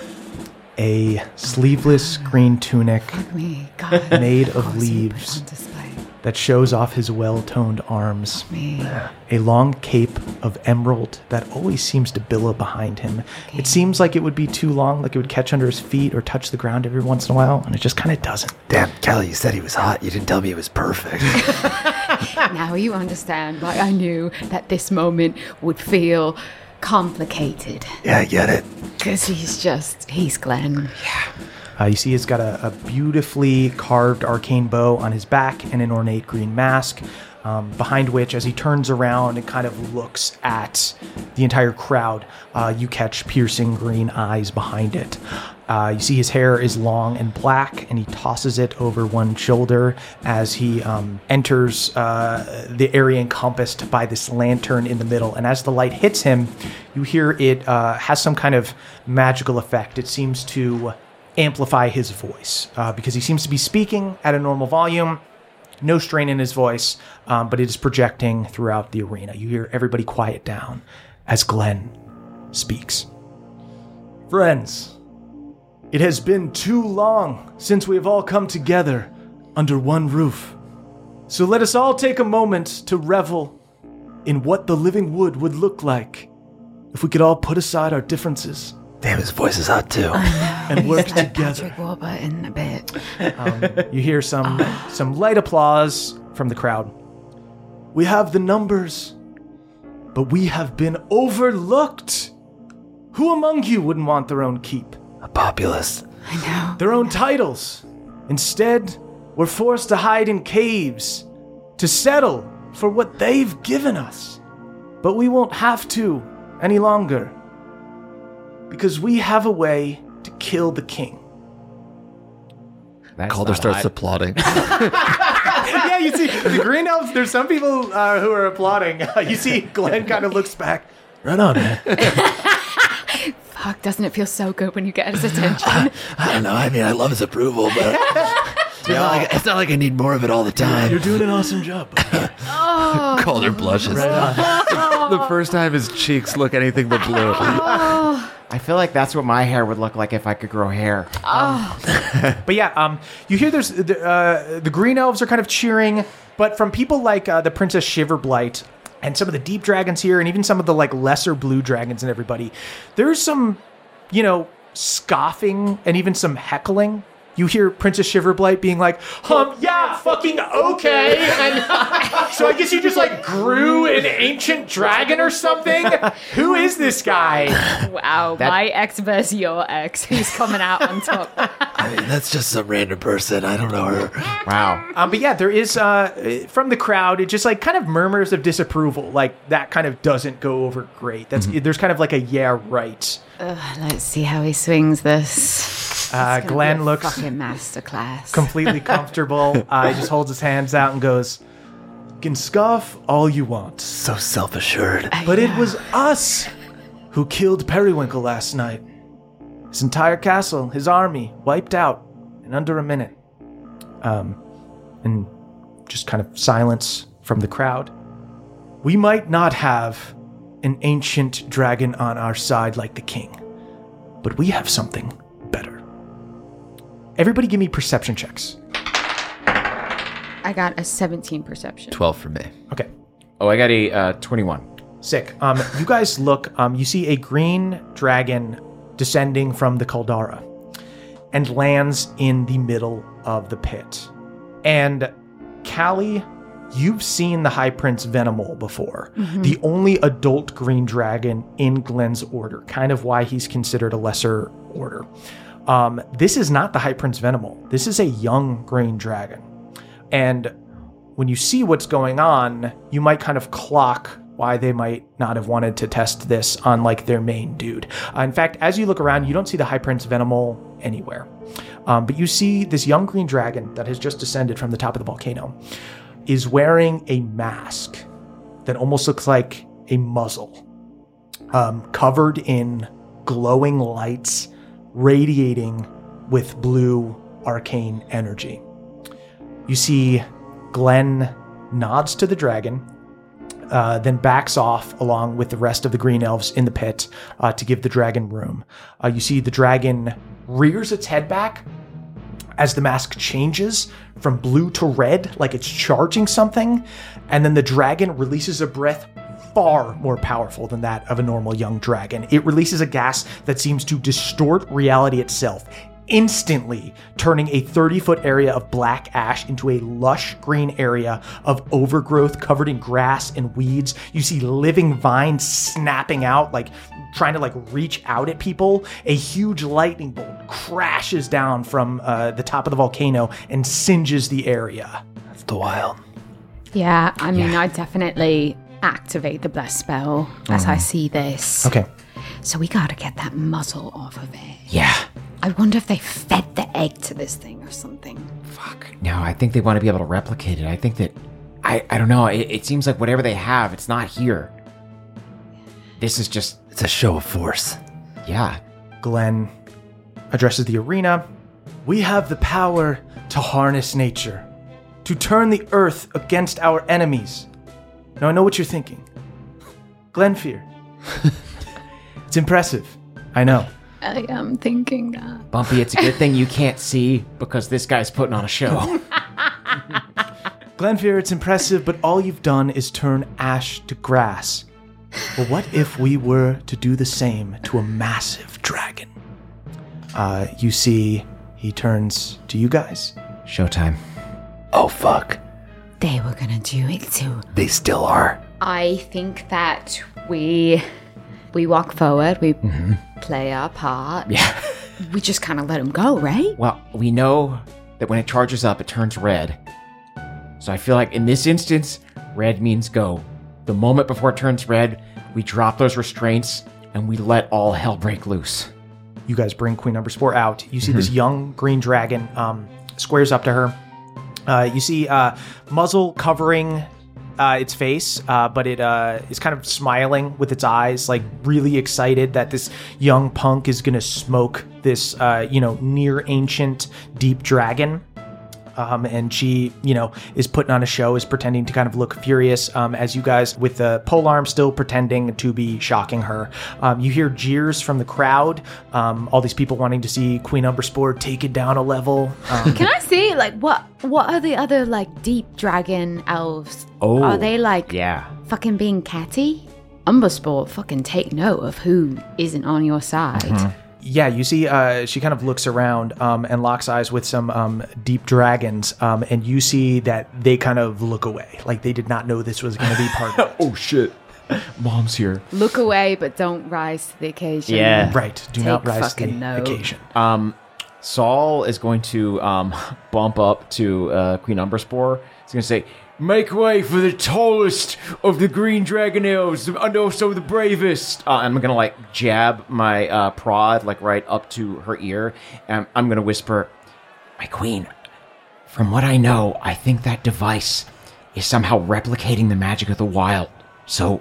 a sleeveless green tunic Me, God. made of Cosy leaves, on display. that shows off his well-toned arms. A long cape of emerald that always seems to billow behind him. Okay. It seems like it would be too long, like it would catch under his feet or touch the ground every once in a while, and it just kind of doesn't. Damn, Callie, you said he was hot. You didn't tell me he was perfect. Now you understand why I knew that this moment would feel complicated. Yeah, I get it. Because he's just, he's Glenn. Yeah. Uh, you see he's got a, a beautifully carved arcane bow on his back and an ornate green mask, um, behind which, as he turns around and kind of looks at the entire crowd, uh, you catch piercing green eyes behind it. Uh, you see his hair is long and black, and he tosses it over one shoulder as he um, enters uh, the area encompassed by this lantern in the middle. And as the light hits him, you hear it uh, has some kind of magical effect. It seems to amplify his voice uh, because he seems to be speaking at a normal volume, no strain in his voice, um, but it is projecting throughout the arena. You hear everybody quiet down as Glenn speaks. Friends, it has been too long since we have all come together under one roof. So let us all take a moment to revel in what the living wood would look like if we could all put aside our differences. Damn, his voice is hot too. And work together. Patrick Warburton a bit. Um, you hear some some light applause from the crowd. We have the numbers, but we have been overlooked. Who among you wouldn't want their own keep? A populist. I know. Their own titles. Instead, we're forced to hide in caves, to settle for what they've given us. But we won't have to any longer, because we have a way to kill the king. That's Calder starts hot. applauding. Yeah, you see, the green elves, there's some people uh, who are applauding. Uh, you see Glenn kind of looks back. Right on, man. Fuck, doesn't it feel so good when you get his attention? I, I don't know. I mean, I love his approval, but it's, not like, it's not like I need more of it all the time. You're doing an awesome job. Oh. Calder blushes. Right on. The first time his cheeks look anything but blue. Oh. I feel like that's what my hair would look like if I could grow hair. Oh. Um, but yeah, um, you hear there's the, uh, the green elves are kind of cheering, but from people like uh, the Princess Shiverblight and some of the deep dragons here, and even some of the like lesser blue dragons and everybody, there's some, you know, scoffing and even some heckling. You hear Princess Shiverblight being like, um, yeah, fucking okay. And so I guess you just like grew an ancient dragon or something? Who is this guy? Wow, That- my ex versus your ex. Who's coming out on top? I mean, that's just some random person. I don't know her. Wow. Um, but yeah, there is, uh, from the crowd, it just like kind of murmurs of disapproval. Like that kind of doesn't go over great. That's Mm-hmm. There's kind of like a yeah, right. Ugh, let's see how he swings this. Uh, It's gonna Glenn be a looks fucking masterclass. completely comfortable. Uh, he just holds his hands out and goes, "You can scoff all you want, So self-assured. but it was us who killed Periwinkle last night. His entire castle, his army, wiped out in under a minute." Um, and just kind of silence from the crowd. We might not have an ancient dragon on our side like the king, but we have something better. Everybody give me perception checks. I got a seventeen perception. twelve for me. Okay. Oh, I got a uh, twenty-one. Sick. Um, you guys look, um, you see a green dragon descending from the Caldara and lands in the middle of the pit. And Callie, you've seen the High Prince Venomol before. Mm-hmm. The only adult green dragon in Glenn's order, kind of why he's considered a lesser order. Um, this is not the High Prince Venomol. This is a young green dragon. And when you see what's going on, you might kind of clock why they might not have wanted to test this on like their main dude. Uh, in fact, as you look around, you don't see the High Prince Venomol anywhere. Um, but you see this young green dragon that has just descended from the top of the volcano is wearing a mask that almost looks like a muzzle, um, covered in glowing lights, radiating with blue arcane energy. You see Glenn nods to the dragon, uh, then backs off along with the rest of the green elves in the pit uh, to give the dragon room. Uh, you see the dragon rears its head back, as the mask changes from blue to red, like it's charging something, and then the dragon releases a breath far more powerful than that of a normal young dragon. It releases a gas that seems to distort reality itself, instantly turning a thirty-foot area of black ash into a lush green area of overgrowth covered in grass and weeds. You see living vines snapping out, like trying to like reach out at people. A huge lightning bolt crashes down from uh, the top of the volcano and singes the area. That's the wild. Yeah, I mean, yeah. I definitely activate the bless spell as mm. I see this. Okay. So we gotta get that muzzle off of it. Yeah. I wonder if they fed the egg to this thing or something. Fuck. No, I think they want to be able to replicate it. I think that, I, I don't know, it, it seems like whatever they have, it's not here. This is just... It's a show of force. Yeah. Glenn addresses the arena. We have the power to harness nature, to turn the earth against our enemies. Now I know what you're thinking. Glenfear. It's impressive. I know. I am thinking that. Bumpy, it's a good thing you can't see because this guy's putting on a show. Glenfear, it's impressive, but all you've done is turn ash to grass. Well, what if we were to do the same to a massive dragon? Uh, you see, he turns to you guys. Showtime. Oh, fuck. They were gonna do it too. They still are. I think that we we walk forward, we mm-hmm. play our part. Yeah. We just kind of let them go, right? Well, we know that when it charges up, it turns red. So I feel like in this instance, red means go. The moment before it turns red, we drop those restraints and we let all hell break loose. You guys bring Queen Umberspore out. You see mm-hmm. this young green dragon um, squares up to her. Uh, you see uh, muzzle covering uh, its face, uh, but it uh, is kind of smiling with its eyes, like really excited that this young punk is going to smoke this, uh, you know, near ancient deep dragon. Um, and she, you know, is putting on a show, is pretending to kind of look furious um, as you guys, with the polearm still pretending to be shocking her. Um, you hear jeers from the crowd, um, all these people wanting to see Queen Umberspore take it down a level. Um, Can I see, like, what what are the other, like, deep dragon elves? Oh, are they, like, yeah. fucking being catty? Umberspore, fucking take note of who isn't on your side. Mm-hmm. Yeah, you see uh, she kind of looks around um, and locks eyes with some um, deep dragons, um, and you see that they kind of look away, like they did not know this was going to be part of it. Oh, shit. Mom's here. Look away, but don't rise to the occasion. Yeah. Right. Do Take not rise to the note. occasion. Um, Saul is going to um, bump up to uh, Queen Umberspore. He's going to say, "Make way for the tallest of the green dragon elves, and also the bravest." Uh, I'm gonna like jab my uh, prod like right up to her ear, and I'm gonna whisper, "My queen, from what I know, I think that device is somehow replicating the magic of the wild. So,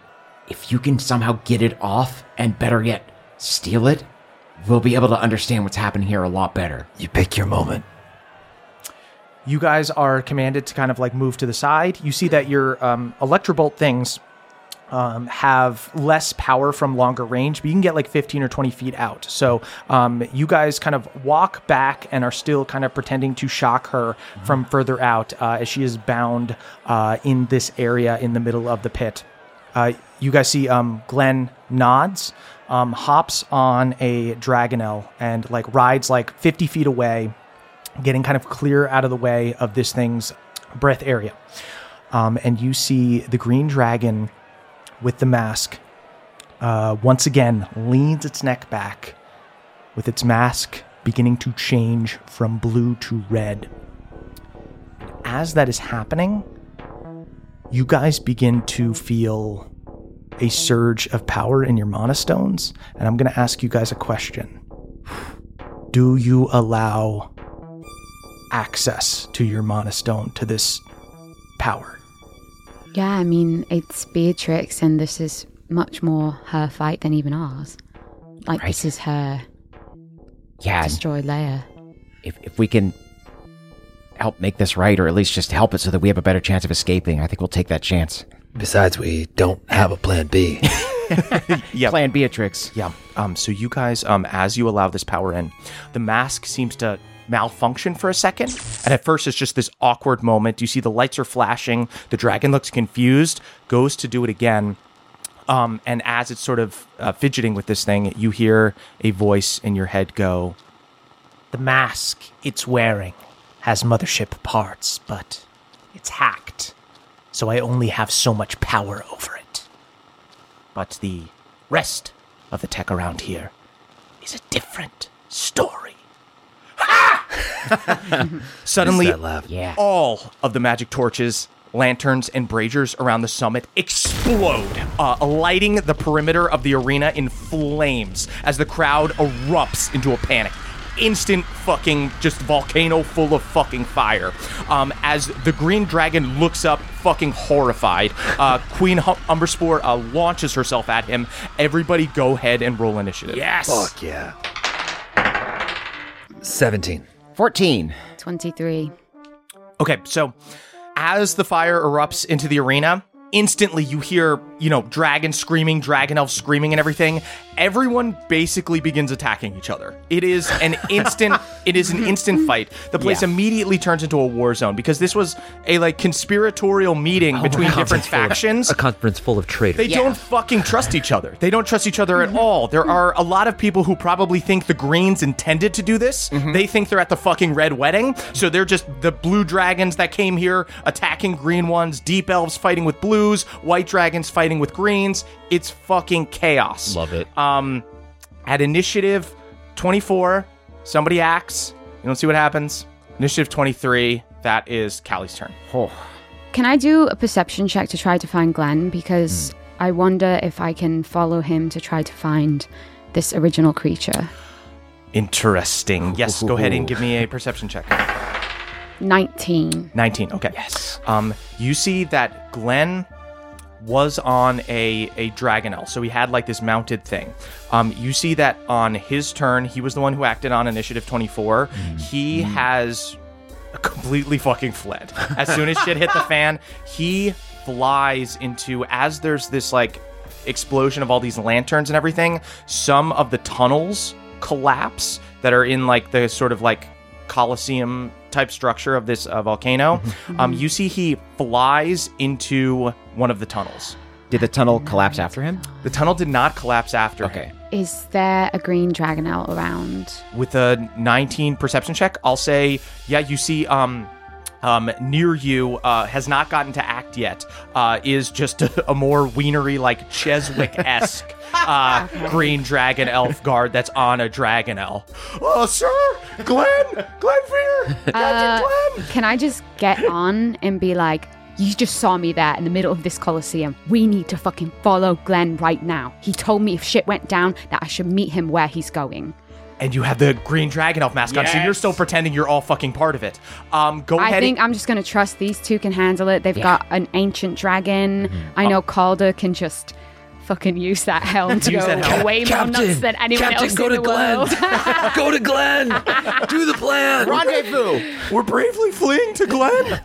if you can somehow get it off, and better yet, steal it, we'll be able to understand what's happening here a lot better." You pick your moment. You guys are commanded to kind of like move to the side. You see that your um, Electrobolt things um, have less power from longer range, but you can get like fifteen or twenty feet out. So um, you guys kind of walk back and are still kind of pretending to shock her mm-hmm. from further out uh, as she is bound uh, in this area in the middle of the pit. Uh, you guys see um, Glenn nods, um, hops on a Dragonel and like rides like fifty feet away, getting kind of clear out of the way of this thing's breath area. Um, and you see the green dragon with the mask uh, once again leans its neck back with its mask beginning to change from blue to red. As that is happening, you guys begin to feel a surge of power in your mana stones. And I'm going to ask you guys a question. Do you allow access to your mana stone, to this power? Yeah, I mean, it's Beatrix, and this is much more her fight than even ours. Like, right. This is her yeah, destroy Leia. If if we can help make this right, or at least just help it so that we have a better chance of escaping, I think we'll take that chance. Besides, we don't have a plan B. Yeah. Plan Beatrix. Yeah. Um. So you guys, um, as you allow this power in, the mask seems to malfunction for a second. And at first, it's just this awkward moment. You see the lights are flashing. The dragon looks confused, goes to do it again. Um, and as it's sort of uh, fidgeting with this thing, you hear a voice in your head go, The mask it's wearing has mothership parts, but it's hacked. So I only have so much power over it. But the rest of the tech around here is a different story. Suddenly, that laugh? Yeah. all of the magic torches, lanterns, and braziers around the summit explode, uh, lighting the perimeter of the arena in flames as the crowd erupts into a panic. Instant fucking just volcano full of fucking fire. Um, as the green dragon looks up, fucking horrified, uh, Queen hum- Umberspore uh, launches herself at him. Everybody go ahead and roll initiative. Yes. Fuck yeah. seventeen. fourteen. twenty-three. Okay, so as the fire erupts into the arena, instantly you hear, you know, dragons screaming, dragon elves screaming and everything. Everyone basically begins attacking each other. It is an instant it is an instant fight. The place Yeah. immediately turns into a war zone because this was a like conspiratorial meeting between different factions. A conference full of traitors. They don't fucking trust each other. They don't trust each other at all. There are a lot of people who probably think the Greens intended to do this. They think they're at the fucking Red Wedding. So they're just the blue dragons that came here attacking green ones, deep elves fighting with blues, white dragons fighting with greens. It's fucking chaos. Love it. Um, at initiative twenty-four, somebody acts. You don't see what happens. Initiative twenty-three, that is Callie's turn. Oh. Can I do a perception check to try to find Glenn? Because mm. I wonder if I can follow him to try to find this original creature. Interesting. Yes, go ahead and give me a perception check. nineteen. nineteen, okay. Yes. Um, you see that Glenn was on a, a Dragonel, so he had like this mounted thing. Um, you see that on his turn, he was the one who acted on initiative twenty-four. Mm. He mm. has completely fucking fled. As soon as shit hit the fan, he flies into, as there's this like explosion of all these lanterns and everything, some of the tunnels collapse that are in like the sort of like Colosseum type structure of this uh, volcano. um, you see he flies into one of the tunnels. Did the tunnel collapse after him? The tunnel did not collapse after Okay. him. Is there a green dragonel around? With a nineteen perception check, I'll say, yeah, you see um, um, near you, uh, has not gotten to act yet, uh, is just a, a more wienery, like Cheswick-esque uh, green dragon elf guard that's on a dragonel. Oh, sir! Glenn! Glenfear! Captain Uh, Glenn! Can I just get on and be like, you just saw me there in the middle of this Colosseum. We need to fucking follow Glenn right now. He told me if shit went down that I should meet him where he's going. And you have the green dragon elf mask on, so you're still pretending you're all fucking part of it. Um, go I ahead. think I'm just going to trust these two can handle it. They've Yeah. got an ancient dragon. I know Calder can just fucking use that helm to Use go that helm. way more Captain, nuts than anyone Captain, else go in to the Glenn. world. Go to Glenn. Do the plan. Rendezvous! We're bravely fleeing to Glenn.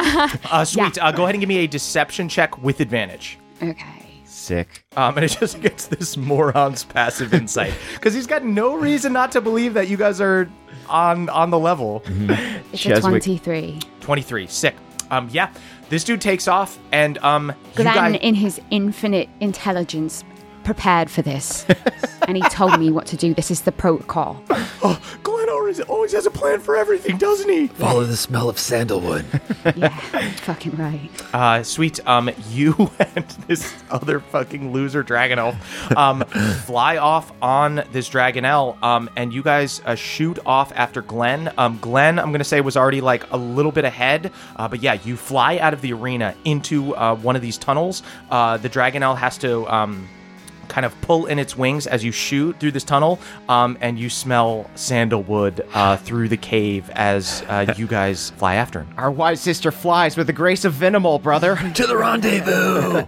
uh, sweet. Uh, go ahead and give me a deception check with advantage. Okay. Sick. Um, and it just gets this moron's passive insight because he's got no reason not to believe that you guys are on on the level. It's Cheswick. a twenty-three. twenty-three, sick. Um, yeah, this dude takes off, and um, you Glenn, guys. in his infinite intelligence, prepared for this. And he told me what to do. This is the protocol. Oh, Glenn always always has a plan for everything, doesn't he? Follow the smell of sandalwood. Yeah, fucking right. Uh, sweet. Um, you and this other fucking loser dragon elf, um, fly off on this dragonel, um, and you guys uh, shoot off after Glenn. Um, Glenn, I'm gonna say was already like a little bit ahead, uh, but yeah, you fly out of the arena into uh, one of these tunnels. Uh, the dragonel has to um. kind of pull in its wings as you shoot through this tunnel, um, and you smell sandalwood uh, through the cave as uh, you guys fly after him. Our wise sister flies with the grace of Venimal, brother. To the rendezvous.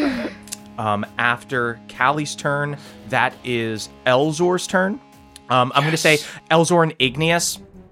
Um, after Callie's turn, that is Elzor's turn. Um, I'm going to say Elzor and Igneous,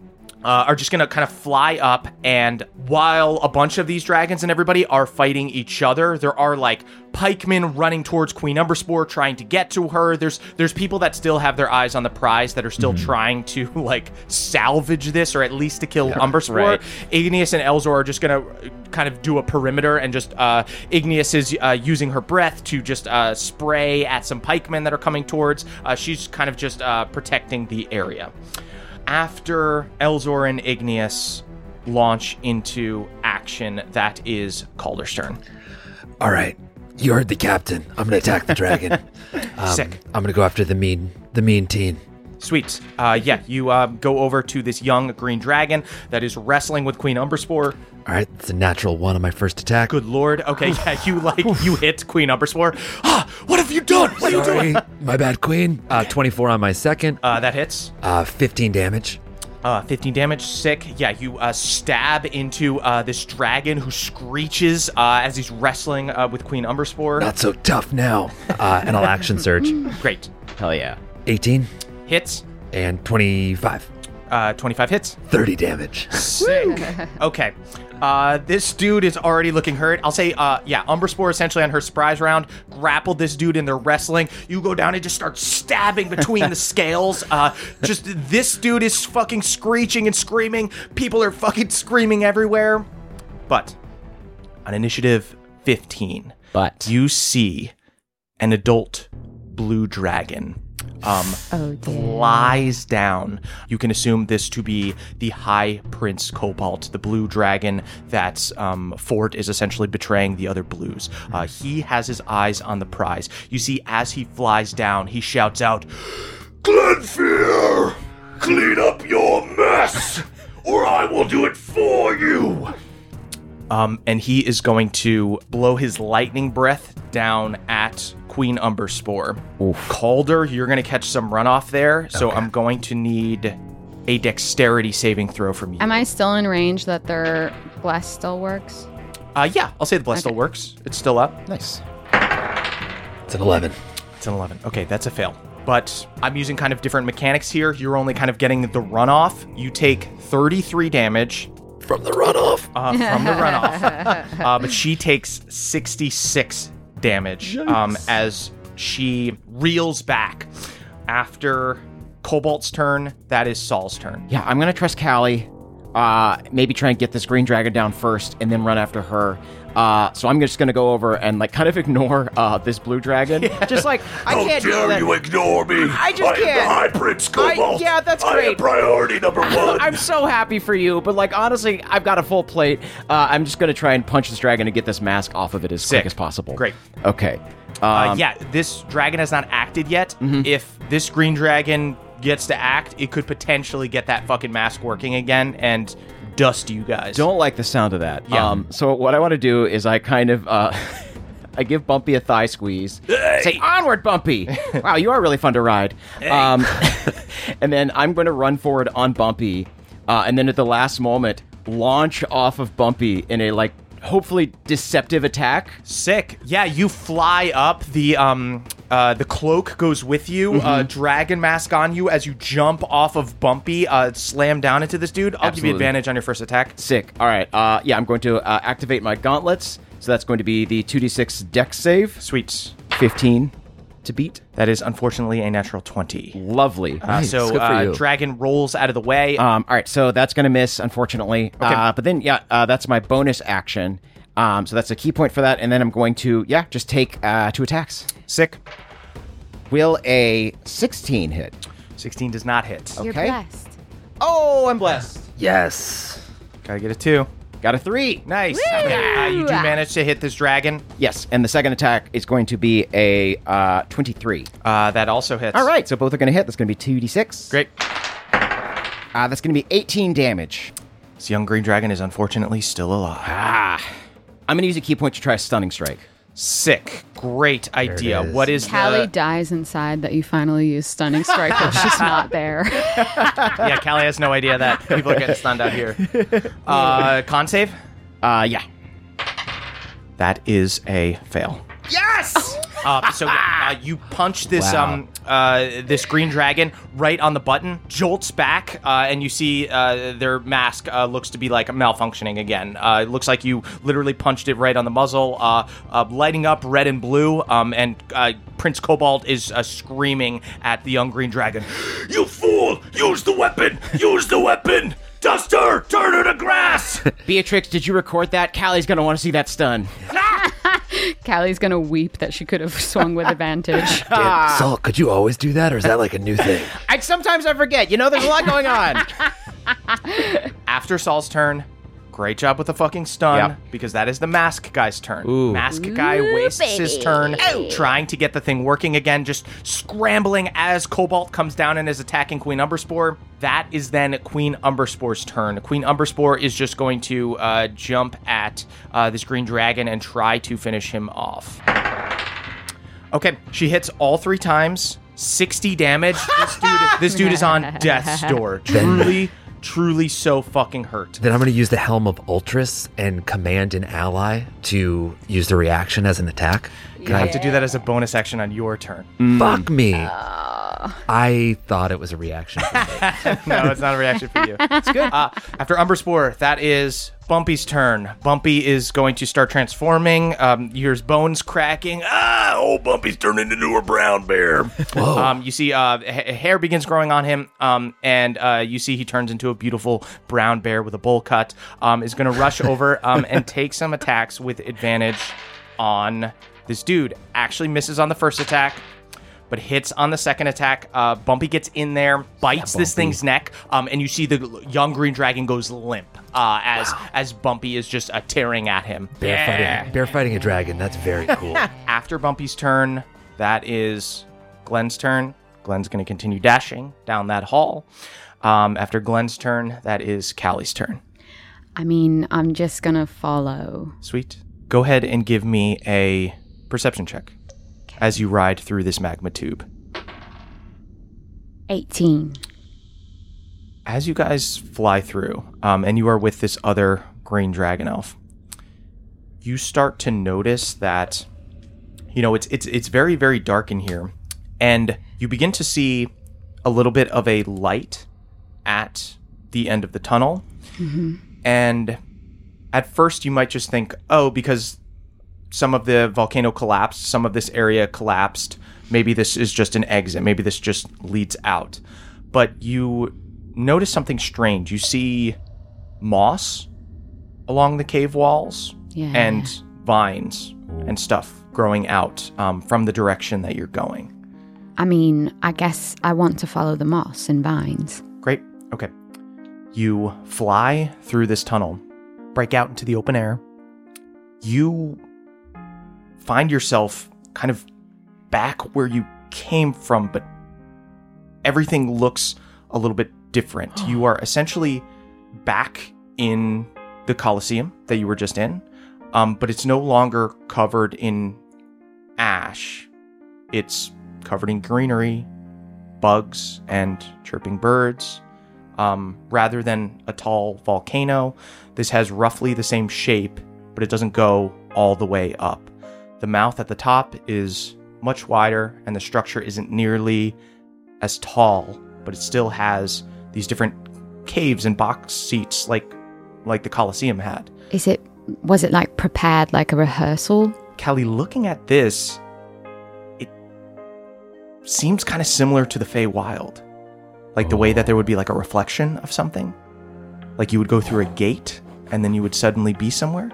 uh, are just going to kind of fly up. And while a bunch of these dragons and everybody are fighting each other, there are like pikemen running towards Queen Umberspore, trying to get to her. There's there's people that still have their eyes on the prize that are still mm-hmm. trying to like salvage this, or at least to kill yeah, Umberspore. Right. Igneous and Elzor are just going to kind of do a perimeter, and just uh, Igneous is uh, using her breath to just uh, spray at some pikemen that are coming towards. Uh, she's kind of just uh, protecting the area. After Elzor and Igneous launch into action, that is Calder's turn. All right. You heard the captain. I'm going to attack the dragon. um, Sick. I'm going to go after the mean the mean teen. Sweet. Uh, yeah, you uh, go over to this young green dragon that is wrestling with Queen Umberspore. All right, it's a natural one on my first attack. Good lord. Okay, yeah, you like you hit Queen Umberspore. Ah, what have you done? What Sorry, are you doing? My bad, Queen. Uh, twenty-four on my second. Uh, that hits. Uh, fifteen damage. Uh, fifteen damage. Sick. Yeah, you uh, stab into uh, this dragon who screeches uh, as he's wrestling uh, with Queen Umberspore. Not so tough now. Uh, and I'll action surge. Great. Hell yeah. eighteen. Hits. And twenty-five. Uh, twenty-five hits. thirty damage. Sick. Okay. Uh, this dude is already looking hurt. I'll say, uh, yeah, Umberspore essentially on her surprise round grappled this dude and they're wrestling. You go down and just start stabbing between the scales. Uh, just this dude is fucking screeching and screaming. People are fucking screaming everywhere. But on initiative fifteen, but you see an adult blue dragon um, oh, flies down. You can assume this to be the High Prince Cobalt, the blue dragon that um, Fort is essentially betraying the other blues. Uh, he has his eyes on the prize. You see, as he flies down, he shouts out, "Glenfear, clean up your mess, or I will do it for you." Um, and he is going to blow his lightning breath down at Queen Umberspore. Oof. Calder, you're going to catch some runoff there, so okay. I'm going to need a dexterity saving throw from you. Am I still in range that their bless still works? Uh, yeah, I'll say the bless okay. still works. It's still up. Nice. It's an eleven. It's an eleven. Okay, that's a fail. But I'm using kind of different mechanics here. You're only kind of getting the runoff. You take thirty-three damage. From the runoff. Uh, from the runoff. uh, but she takes sixty-six damage um, as she reels back. After Cobalt's turn, that is Saul's turn. Yeah, I'm going to trust Callie. Uh, maybe try and get this green dragon down first and then run after her. Uh, so I'm just going to go over and like kind of ignore uh, this blue dragon. Yeah. Just like, I How can't do dare that. you ignore me? I just I can't. am the High Prince Cobalt. I, yeah, that's I great. am priority number one. I'm so happy for you, but like honestly, I've got a full plate. Uh, I'm just going to try and punch this dragon and get this mask off of it as Sick. quick as possible. Great. Okay. Um, uh, yeah, this dragon has not acted yet. Mm-hmm. If this green dragon gets to act, it could potentially get that fucking mask working again and dust you guys. Don't like the sound of that. Yeah. Um, so what I want to do is I kind of... Uh, I give Bumpy a thigh squeeze. Hey. Say, onward, Bumpy! Wow, you are really fun to ride. Hey. Um, and then I'm going to run forward on Bumpy, uh, and then at the last moment, launch off of Bumpy in a, like, hopefully deceptive attack. Sick. Yeah, you fly up. The um uh the cloak goes with you. Mm-hmm. Uh, dragon mask on you as you jump off of Bumpy. Uh, slam down into this dude. I'll Absolutely. give you advantage on your first attack. Sick. All right. Uh, yeah, I'm going to uh, activate my gauntlets. So that's going to be the two d six dex save. Sweet. fifteen to beat. That is unfortunately a natural twenty. Lovely. Uh, Nice. so Good for uh, you. dragon rolls out of the way. Um, all right, so that's going to miss, unfortunately. Okay. Uh, but then, yeah, uh, that's my bonus action. Um, so that's a key point for that. And then I'm going to, yeah, just take uh, two attacks. Sick. Will a sixteen hit? sixteen does not hit. You're Okay. blessed. Oh, I'm blessed. Yes. Gotta get a two. Got a three. Nice. Okay. Uh, you do manage to hit this dragon. Yes, and the second attack is going to be a uh, twenty-three. Uh, that also hits. All right, so both are going to hit. That's going to be two d six. Great. Uh, that's going to be eighteen damage. This young green dragon is unfortunately still alive. Ah. I'm going to use a key point to try a stunning strike. Sick. Great idea. it is. What is Callie the... dies inside that you finally use Stunning Strike, but she's not there. Yeah, Callie has no idea that people are getting stunned out here. Uh, con save? Uh, yeah. That is a fail. Yes! Uh, so uh, you punch this Wow. um uh this green dragon right on the button, jolts back, uh, and you see uh, their mask uh, looks to be like malfunctioning again. Uh, it looks like you literally punched it right on the muzzle, uh, uh lighting up red and blue. Um, and uh, Prince Cobalt is uh, screaming at the young green dragon. You fool! Use the weapon! Use the weapon! Duster, turn her to grass! Beatrix, did you record that? Callie's gonna want to see that stun. Callie's gonna weep that she could have swung with advantage. Damn, Salt, could you always do that, or is that like a new thing? I sometimes I forget. You know, there's a lot going on. After Saul's turn, great job with the fucking stun, Yep. because that is the mask guy's turn. Ooh. Mask guy wastes his turn trying to get the thing working again, just scrambling as Cobalt comes down and is attacking Queen Umberspore. That is then Queen Umberspore's turn. Queen Umberspore is just going to uh, jump at uh, this green dragon and try to finish him off. Okay, she hits all three times, sixty damage. This dude, this dude is on death's door. Truly, truly so fucking hurt. Then I'm going to use the Helm of Ultras and command an ally to use the reaction as an attack. You have to do that as a bonus action on your turn. Fuck me. I thought it was a reaction for me. No, it's not a reaction for you. It's good. Uh, after Umberspore, that is Bumpy's turn. Bumpy is going to start transforming. Um, you hear his bones cracking. Ah, old Bumpy's turning into a brown bear. Whoa. Um, you see uh, ha- hair begins growing on him, um, and uh, you see he turns into a beautiful brown bear with a bowl cut. Um, is going to rush over um, and take some attacks with advantage on this dude. Actually misses on the first attack, but hits on the second attack. Uh, Bumpy gets in there, bites this thing's neck, um, and you see the young green dragon goes limp uh, as wow. as Bumpy is just uh, tearing at him. Bear, Yeah. fighting, bear fighting a dragon. That's very cool. After Bumpy's turn, that is Glenn's turn. Glenn's going to continue dashing down that hall. Um, after Glenn's turn, that is Callie's turn. I mean, I'm just gonna follow. Sweet. Go ahead and give me a perception check as you ride through this magma tube. eighteen. As you guys fly through, um, and you are with this other green dragon elf, you start to notice that, you know, it's it's it's very, very dark in here, and you begin to see a little bit of a light at the end of the tunnel. Mm-hmm. And at first you might just think, oh, because some of the volcano collapsed, some of this area collapsed, maybe this is just an exit, maybe this just leads out. But you notice something strange. You see moss along the cave walls Yeah. and vines and stuff growing out um, from the direction that you're going. I mean, I guess I want to follow the moss and vines. Great. Okay. You fly through this tunnel, Break out into the open air. you find yourself kind of back where you came from, but everything looks a little bit different. You are essentially back in the Colosseum that you were just in, um, but it's no longer covered in ash. It's covered in greenery, bugs, and chirping birds. Um, rather than a tall volcano, this has roughly the same shape, but it doesn't go all the way up. The mouth at the top is much wider, and the structure isn't nearly as tall, but it still has these different caves and box seats like like the Colosseum had. Is it, was it like prepared like a rehearsal? Callie, looking at this, it seems kind of similar to the Feywild. Like the way that there would be like a reflection of something. Like you would go through a gate and then you would suddenly be somewhere.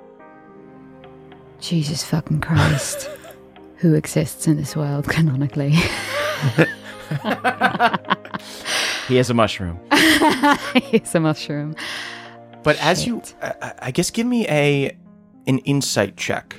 Jesus fucking Christ. Who exists in this world canonically? He is a mushroom. It's a mushroom. But as you, Shit. I, I guess give me a an insight check.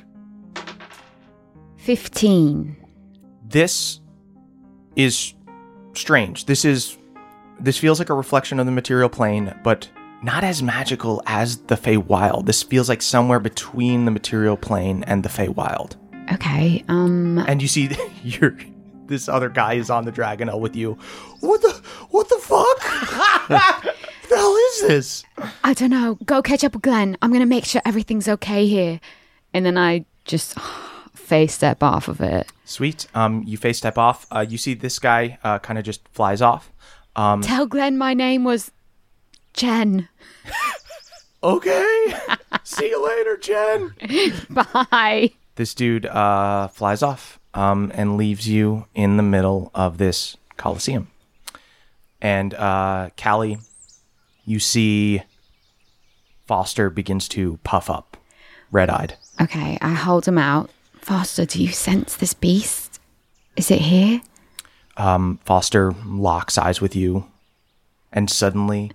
fifteen. This is strange. This is, this feels like a reflection of the material plane, but not as magical as the Feywild. This feels like somewhere between the material plane and the Feywild. Okay, um... And you see, you're, this other guy is on the Dragonel with you. What the, what the fuck? What the hell is this? I don't know. Go catch up with Glenn. I'm going to make sure everything's okay here. And then I just face step off of it. Sweet. Um, you face step off. Uh, you see this guy uh, kind of just flies off. Um, Tell Glenn my name was Jen. Okay. See you later, Jen. Bye. This dude uh, flies off um, and leaves you in the middle of this Coliseum. And uh, Callie, you see Foster begins to puff up, red-eyed. Okay, I hold him out. Foster, do you sense this beast? Is it here? Um, Foster locks eyes with you, and suddenly,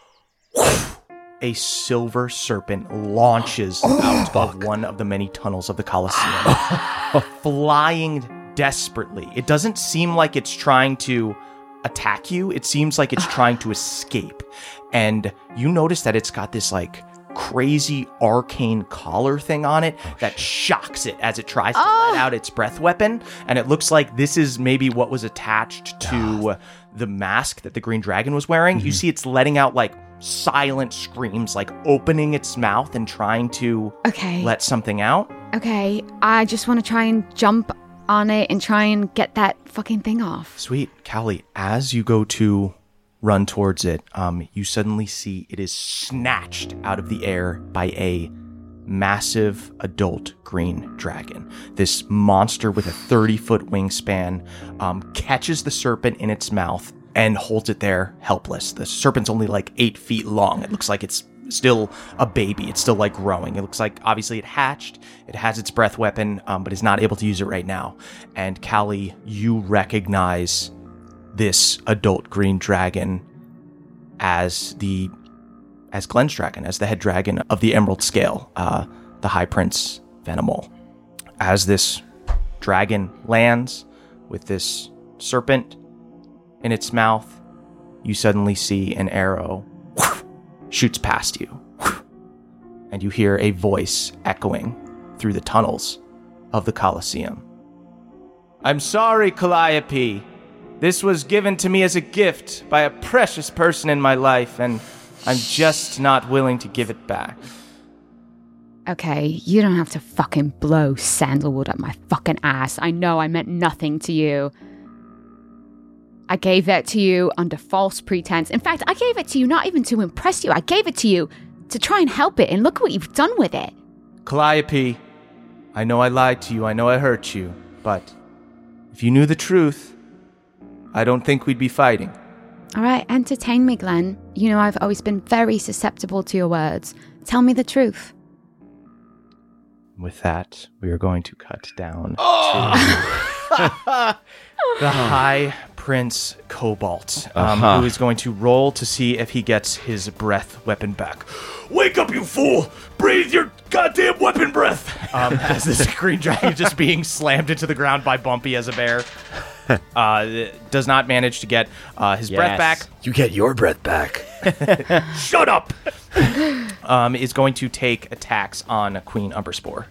a silver serpent launches oh, out fuck. of one of the many tunnels of the Colosseum, flying desperately. It doesn't seem like it's trying to attack you. It seems like it's trying to escape. And you notice that it's got this, like, crazy arcane collar thing on it oh, that shit. shocks it as it tries to oh. let out its breath weapon. And it looks like this is maybe what was attached to uh, the mask that the green dragon was wearing. Mm-hmm. You see it's letting out like silent screams, like opening its mouth and trying to okay. let something out. Okay, I just want to try and jump on it and try and get that fucking thing off. Sweet. Callie, as you go to run towards it, um, you suddenly see it is snatched out of the air by a massive adult green dragon. This monster with a thirty-foot wingspan um, catches the serpent in its mouth and holds it there helpless. The serpent's only like eight feet long. It looks like it's still a baby. It's still like growing. It looks like obviously it hatched. It has its breath weapon, um, but is not able to use it right now. And Callie, you recognize this adult green dragon as the as Glenn's dragon, as the head dragon of the Emerald Scale, uh, the High Prince Venomol. As this dragon lands with this serpent in its mouth, you suddenly see an arrow shoots past you, and you hear a voice echoing through the tunnels of the Colosseum. I'm sorry, Calliope. This was given to me as a gift by a precious person in my life, and I'm just not willing to give it back. Okay, you don't have to fucking blow sandalwood up my fucking ass. I know I meant nothing to you. I gave that to you under false pretense. In fact, I gave it to you not even to impress you. I gave it to you to try and help it, and look what you've done with it. Calliope, I know I lied to you. I know I hurt you. But if you knew the truth, I don't think we'd be fighting. All right, entertain me, Glenn. You know I've always been very susceptible to your words. Tell me the truth. With that, we are going to cut down oh! to the High Prince Cobalt, um, uh-huh. who is going to roll to see if he gets his breath weapon back. Wake up, you fool! Breathe your goddamn weapon breath! Um, as this green dragon just being slammed into the ground by Bumpy as a bear. Uh, does not manage to get uh, his yes. breath back. You get your breath back. Shut up! um, is going to take attacks on Queen Umberspore.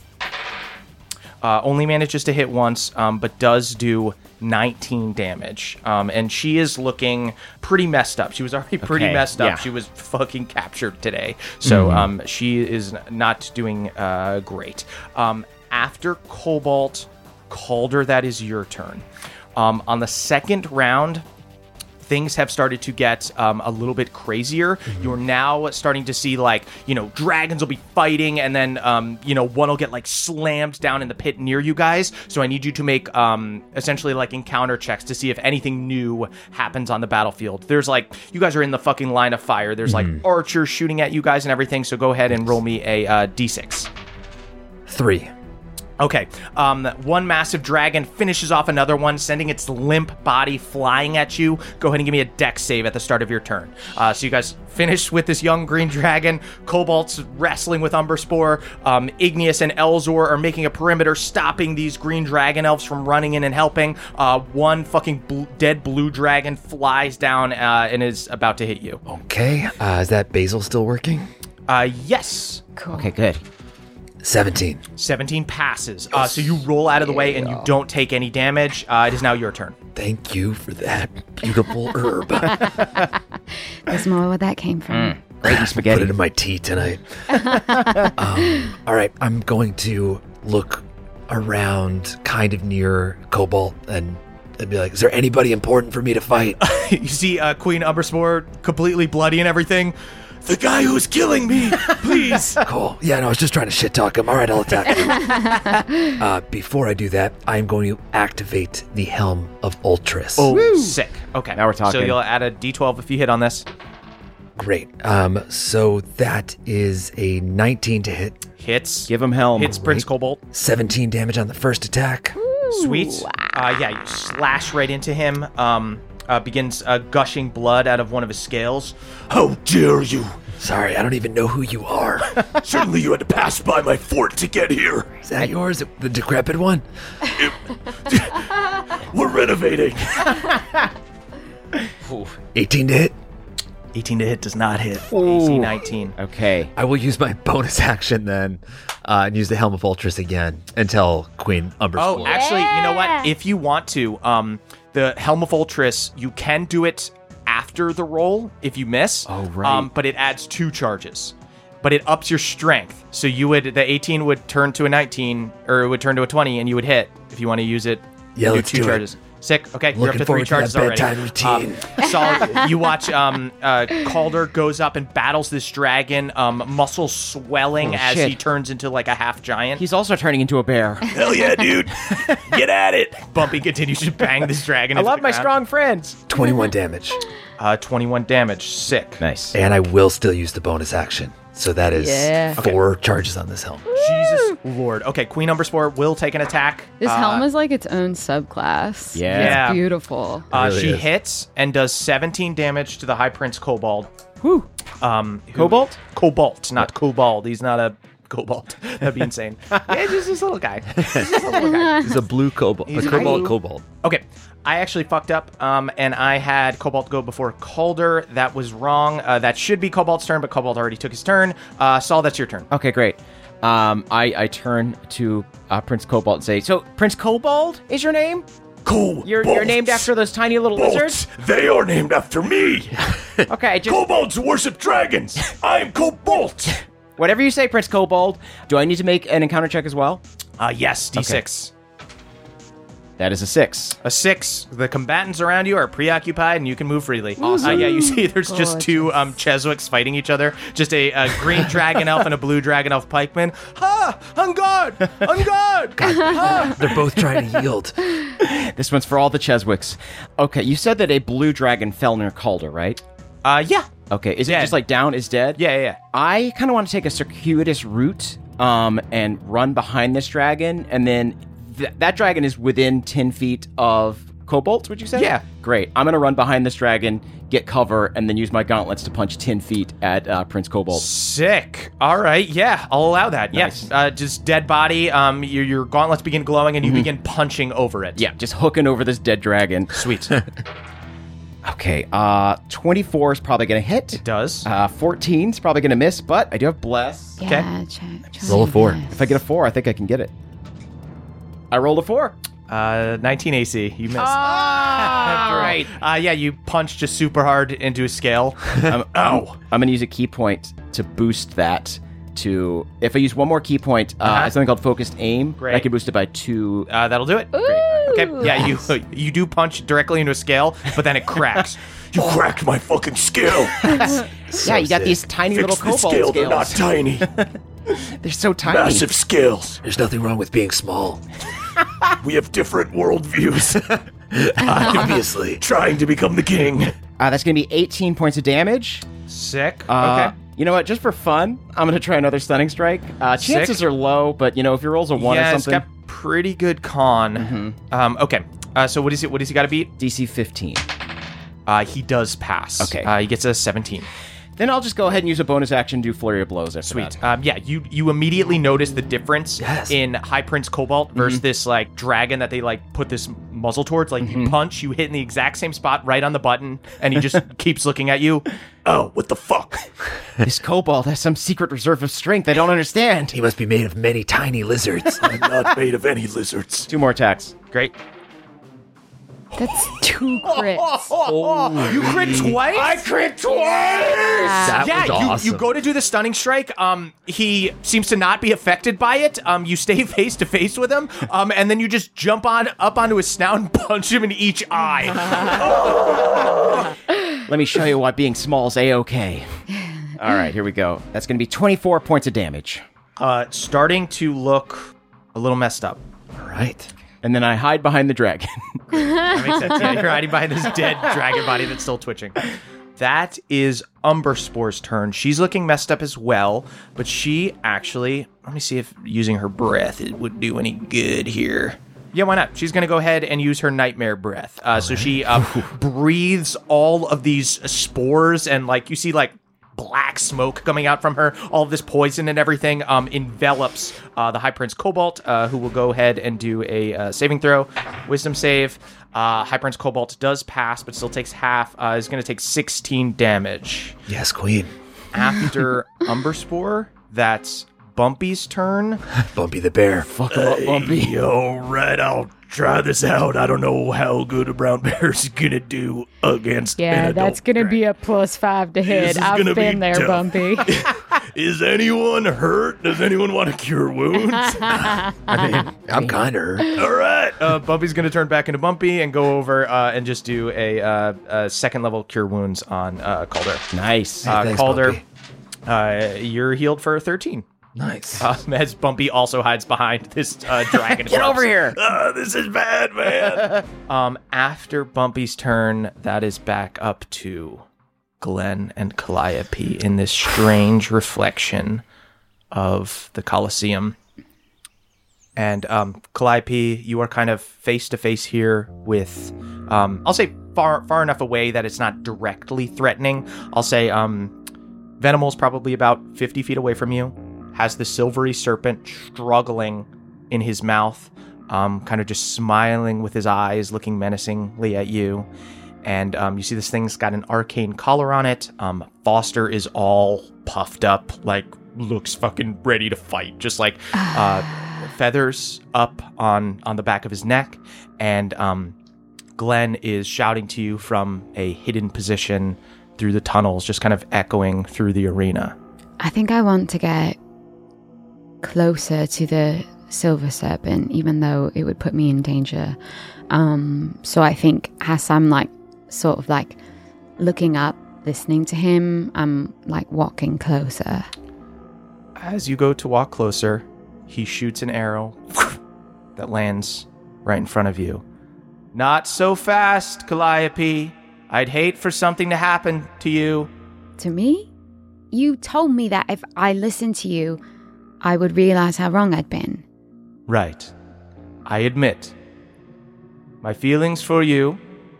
Uh, only manages to hit once, um, but does do nineteen damage. Um, and she is looking pretty messed up. She was already pretty okay, messed up. Yeah. She was fucking captured today. So mm-hmm. um, she is not doing uh, great. Um, after Cobalt Calder, that is your turn. Um, on the second round, things have started to get um, a little bit crazier. Mm-hmm. You're now starting to see, like, you know, dragons will be fighting, and then, um, you know, one will get, like, slammed down in the pit near you guys. So I need you to make, um, essentially, like, encounter checks to see if anything new happens on the battlefield. There's, like, you guys are in the fucking line of fire. There's, mm-hmm. like, archers shooting at you guys and everything. So go ahead and roll me a uh, d six. Three. Okay, um, one massive dragon finishes off another one, sending its limp body flying at you. Go ahead and give me a dex save at the start of your turn. Uh, so you guys finish with this young green dragon. Cobalt's wrestling with Umberspore. Um, Igneous and Elzor are making a perimeter, stopping these green dragon elves from running in and helping. Uh, one fucking bl- dead blue dragon flies down uh, and is about to hit you. Okay, uh, is that basil still working? Uh, yes. Cool. Okay, good. seventeen. seventeen passes. Uh, so you roll out of the way and you don't take any damage. Uh, it is now your turn. Thank you for that beautiful herb. There's more where that came from. Mm, great spaghetti. Put it in my tea tonight. um, all right, I'm going to look around kind of near Cobalt and, and be like, is there anybody important for me to fight? You see uh, Queen Umberspore completely bloody and everything. The guy who's killing me, please. Cool. Yeah, no, I was just trying to shit talk him. All right, I'll attack him. uh, before I do that, I'm going to activate the Helm of Ultras. Oh, Woo. Sick. Okay. Now we're talking. So you'll add a d twelve if you hit on this. Great. Um, so that is a nineteen to hit. Hits. Give him Helm. Hits Prince Cobalt. seventeen damage on the first attack. Sweet. Uh, yeah, you slash right into him. Um, uh, begins uh, gushing blood out of one of his scales. How dare you? Sorry, I don't even know who you are. Certainly you had to pass by my fort to get here. Is that yours? The decrepit one? It, we're renovating. eighteen to hit. eighteen to hit does not hit. A C nineteen. Okay. I will use my bonus action then uh, and use the Helm of Ultras again until Queen Umberspore. Oh, actually, you know what? If you want to, um, the Helm of Ultras, you can do it after the roll if you miss. Oh, right. Um, but it adds two charges. But it ups your strength. So you would, the eighteen would turn to a nineteen, or it would turn to a twenty, and you would hit if you want to use it. Yeah, do let's two do charges. it. Sick. Okay, Looking you're up to three forward to charges that already. bedtime routine. Um, solid. You watch um, uh, Calder goes up and battles this dragon, um, muscles swelling Oh, as shit. he turns into like a half giant. He's also turning into a bear. Hell yeah, dude. Get at it. Bumpy continues to bang this dragon. I into love the my ground. strong friends. twenty-one damage. Uh, twenty-one damage. Sick. Nice. And I will still use the bonus action. So that is Yeah. four charges on this helm. Jesus Lord. Okay, Queen Umberspore will take an attack. This Uh, helm is like its own subclass. Yeah. Yeah. It's beautiful. Uh, really she is. hits and does seventeen damage to the High Prince Kobold. Whew. Um, who- Cobalt? Cobalt, not Kobold. He's not a Cobalt. That'd be insane. Yeah, just this little guy. Just this little guy. He's a blue cobalt. He's a cobalt tiny. cobalt. Okay, I actually fucked up, um, and I had Cobalt go before Calder. That was wrong. Uh, that should be Cobalt's turn, but Cobalt already took his turn. Uh, Saul, that's your turn. Okay, great. Um, I, I turn to uh, Prince Cobalt and say, so Prince Cobalt is your name? Cobalt. You're, you're named after those tiny little lizards? They are named after me. Okay, just Kobolds worship dragons. I'm Cobalt. whatever you say, Prince Cobalt. Do I need to make an encounter check as well? Uh, yes, D six. That is a six. A six. The combatants around you are preoccupied, and you can move freely. Awesome. Uh, yeah, you see, there's just two um, Cheswicks fighting each other. Just a, a green dragon elf and a blue dragon elf pikeman. Ha! On guard! On guard! Ha! They're both trying to yield. This one's for all the Cheswicks. Okay, you said that a blue dragon fell near Calder, right? Uh, yeah. Okay, is it Dead. just like down is dead? Yeah, yeah, yeah. I kind of want to take a circuitous route um, and run behind this dragon, and then th- that dragon is within ten feet of Cobalt, would you say? Yeah. Great. I'm going to run behind this dragon, get cover, and then use my gauntlets to punch ten feet at uh, Prince Cobalt. Sick. All right. Yeah, I'll allow that. Nice. Yes. Uh, just dead body. Um, your, your gauntlets begin glowing, and you begin punching over it. Yeah, just hooking over this dead dragon. Sweet. Okay, uh, twenty-four is probably going to hit. It does. Uh, fourteen is probably going to miss, but I do have Bless. Yeah, try, try Roll a your four. best. If I get a four, I think I can get it. I rolled a four. Uh, nineteen A C. You missed. All right. Uh, yeah, you punch just super hard into a scale. I'm, Ow. I'm going to use a key point to boost that to... If I use one more key point, uh, Uh-huh. it's something called Focused Aim. Great. I can boost it by two. Uh, that'll do it. Great. Okay. Yeah, you you do punch directly into a scale, but then it cracks. You cracked my fucking scale. yeah, you got these tiny Fix little the cobalt scale. They're not scales. tiny. They're so tiny. Massive scales. There's nothing wrong with being small. We have different worldviews. Obviously. Trying to become the king. Uh, that's going to be eighteen points of damage. Sick. Uh, okay. You know what? Just for fun, I'm going to try another stunning strike. Uh, Sick. chances are low, but you know, if he rolls a one yeah, or it's something, got pretty good con. Um, okay. Uh, so what is it? What does he got to beat? D C fifteen. Uh, he does pass. Okay. Uh, he gets a seventeen. Then I'll just go ahead and use a bonus action, do flurry of blows. After Sweet. that. Um, yeah, you you immediately notice the difference Yes. in High Prince Cobalt versus this like dragon that they like put this muzzle towards. Like you punch, you hit in the exact same spot, right on the button, and he just keeps looking at you. Oh, what the fuck? This Cobalt has some secret reserve of strength I don't understand. He must be made of many tiny lizards. I'm not made of any lizards. Two more attacks. Great. That's two crits. Oh, you crit twice? I crit twice! That yeah, was you, awesome. you go to do the stunning strike. Um, he seems to not be affected by it. Um, you stay face to face with him. Um, and then you just jump on up onto his snout and punch him in each eye. Let me show you why being small is A-okay. All right, here we go. That's going to be twenty-four points of damage. Uh, starting to look a little messed up. All right. And then I hide behind the dragon. That makes sense. Yeah, you're hiding behind this dead dragon body that's still twitching. That is Umberspore's turn. She's looking messed up as well, but she actually, let me see if using her breath it would do any good here. Yeah, why not? She's going to go ahead and use her nightmare breath. Uh, so she uh, breathes all of these spores, and like you see like black smoke coming out from her. All of this poison and everything um, envelops uh, the High Prince Cobalt, uh, who will go ahead and do a uh, saving throw, wisdom save. Uh, High Prince Cobalt does pass, but still takes half. Uh, is going to take sixteen damage. Yes, Queen. After Umberspore, that's Bumpy's turn. Bumpy the bear. Fuck him up, Bumpy. Hey, all right, I'll try this out. I don't know how good a brown bear's gonna do against an Yeah, adult that's gonna dragon. be a plus five to This hit. is I've gonna been be there, tough. Bumpy. Is anyone hurt? Does anyone want to cure wounds? I mean, I'm kind of hurt. All right. Uh, Bumpy's going to turn back into Bumpy and go over uh, and just do a, uh, a second level cure wounds on uh, Calder. Nice. Uh, thanks, Calder, Bumpy. uh, you're healed for thirteen. Nice. Um, as Bumpy also hides behind this uh, dragon. Get over here. Uh, this is bad, man. Um, after Bumpy's turn, that is back up to Glenn and Calliope in this strange reflection of the Colosseum. And um, Calliope, you are kind of face to face here with, um, I'll say far far enough away that it's not directly threatening. I'll say um, Venomal's probably about fifty feet away from you, has the silvery serpent struggling in his mouth, um, kind of just smiling with his eyes, looking menacingly at you. And um, you see this thing's got an arcane collar on it. Um, Foster is all puffed up, like looks fucking ready to fight, just like uh, feathers up on on the back of his neck. And um, Glenn is shouting to you from a hidden position through the tunnels, just kind of echoing through the arena. I think I want to get closer to the silver serpent, even though it would put me in danger. Um, so I think as I'm like sort of like looking up, listening to him, I'm like walking closer. As you go to walk closer, he shoots an arrow that lands right in front of you. Not so fast, Calliope. I'd hate for something to happen to you. To me? You told me that if I listened to you, I would realize how wrong I'd been. Right. I admit. My feelings for you,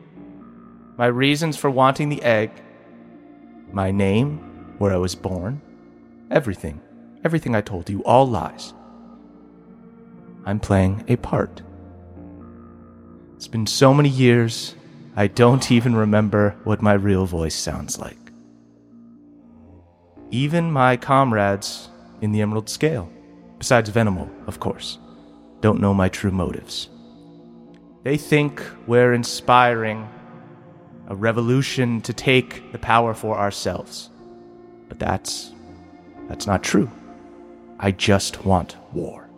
my reasons for wanting the egg, my name, where I was born, everything, everything I told you, all lies. I'm playing a part. It's been so many years, I don't even remember what my real voice sounds like. Even my comrades in the Emerald Scale, besides Venomal, of course, don't know my true motives. They think we're inspiring a revolution to take the power for ourselves. But that's... that's not true. I just want war.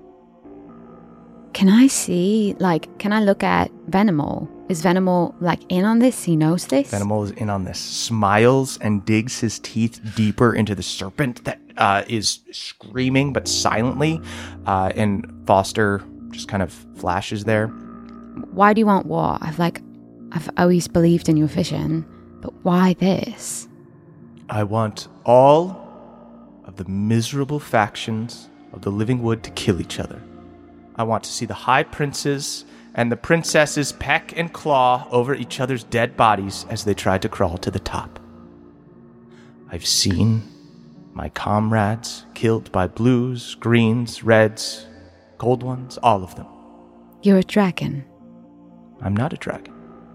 Can I see, like, can I look at Venomal? Is Venomal, like, in on this? He knows this? Venomal is in on this. Smiles and digs his teeth deeper into the serpent that uh, is screaming, but silently. Uh, and Foster just kind of flashes there. Why do you want war? I've, like, I've always believed in your vision, but why this? I want all of the miserable factions of the Living Wood to kill each other. I want to see the high princes and the princesses peck and claw over each other's dead bodies as they try to crawl to the top. I've seen my comrades killed by blues, greens, reds, gold ones, all of them. You're a dragon. I'm not a dragon.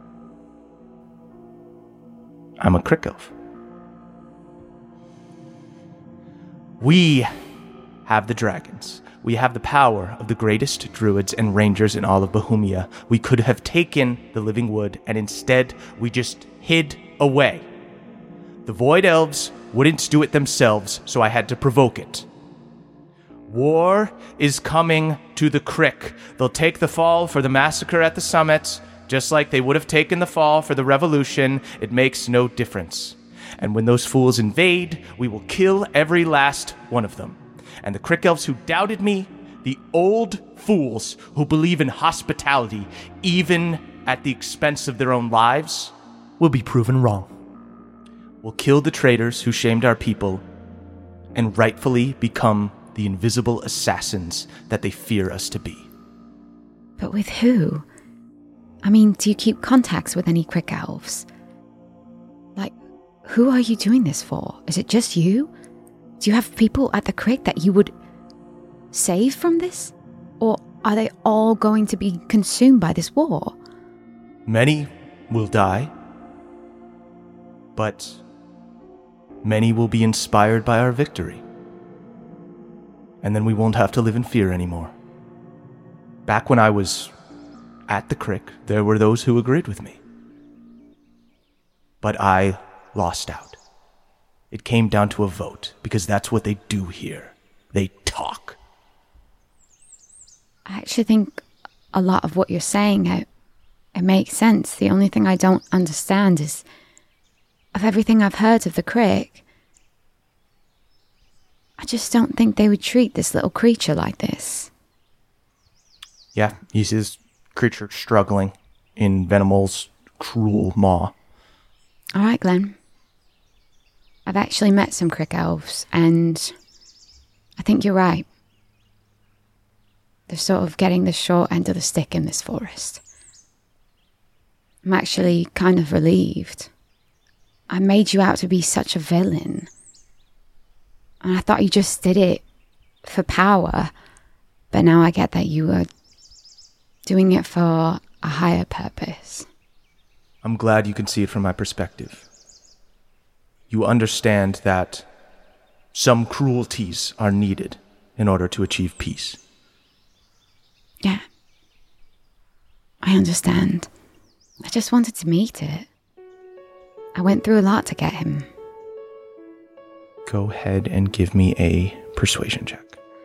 I'm a crick elf. We have the dragons. we have the power of the greatest druids and rangers in all of Bohemia. We could have taken the living wood, and instead we just hid away. The Void Elves wouldn't do it themselves, so I had to provoke it. War is coming to the Crick. They'll take the fall for the massacre at the summit, just like they would have taken the fall for the revolution. It makes no difference. And when those fools invade, we will kill every last one of them. And the Crick Elves who doubted me, the old fools who believe in hospitality, even at the expense of their own lives, Will be proven wrong. We'll kill the traitors who shamed our people and rightfully become the invisible assassins that they fear us to be. But with who? I mean, do you keep contacts with any Crick Elves? Like, who are you doing this for? Is it just you? Do you have people at the Crick that you would save from this? Or are they all going to be consumed by this war? Many will die, but many will be inspired by our victory. And then we won't have to live in fear anymore. Back when I was at the Crick, there were those who agreed with me. But I lost out. It came down to a vote, because that's what they do here. They talk. I actually think a lot of what you're saying, it, it makes sense. The only thing I don't understand is, of everything I've heard of the Crick, I just don't think they would treat this little creature like this. Yeah, he sees this creature struggling in Venimol's cruel maw. All right, Glenn. I've actually met some Crick Elves, and I think you're right. They're sort of getting the short end of the stick in this forest. I'm actually kind of relieved. I made you out to be such a villain. And I thought you just did it for power. But now I get that you were doing it for a higher purpose. I'm glad you can see it from my perspective. You understand that some cruelties are needed in order to achieve peace. Yeah. I understand. I just wanted to meet it. I went through a lot to get him. Go ahead and give me a persuasion check.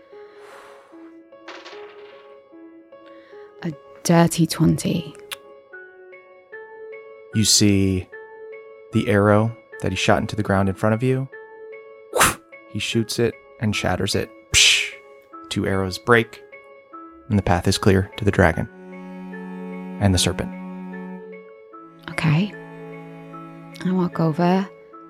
A dirty twenty. You see the arrow that he shot into the ground in front of you. He shoots it and shatters it. Psh! Two arrows break, and the path is clear to the dragon and the serpent. Okay. I walk over.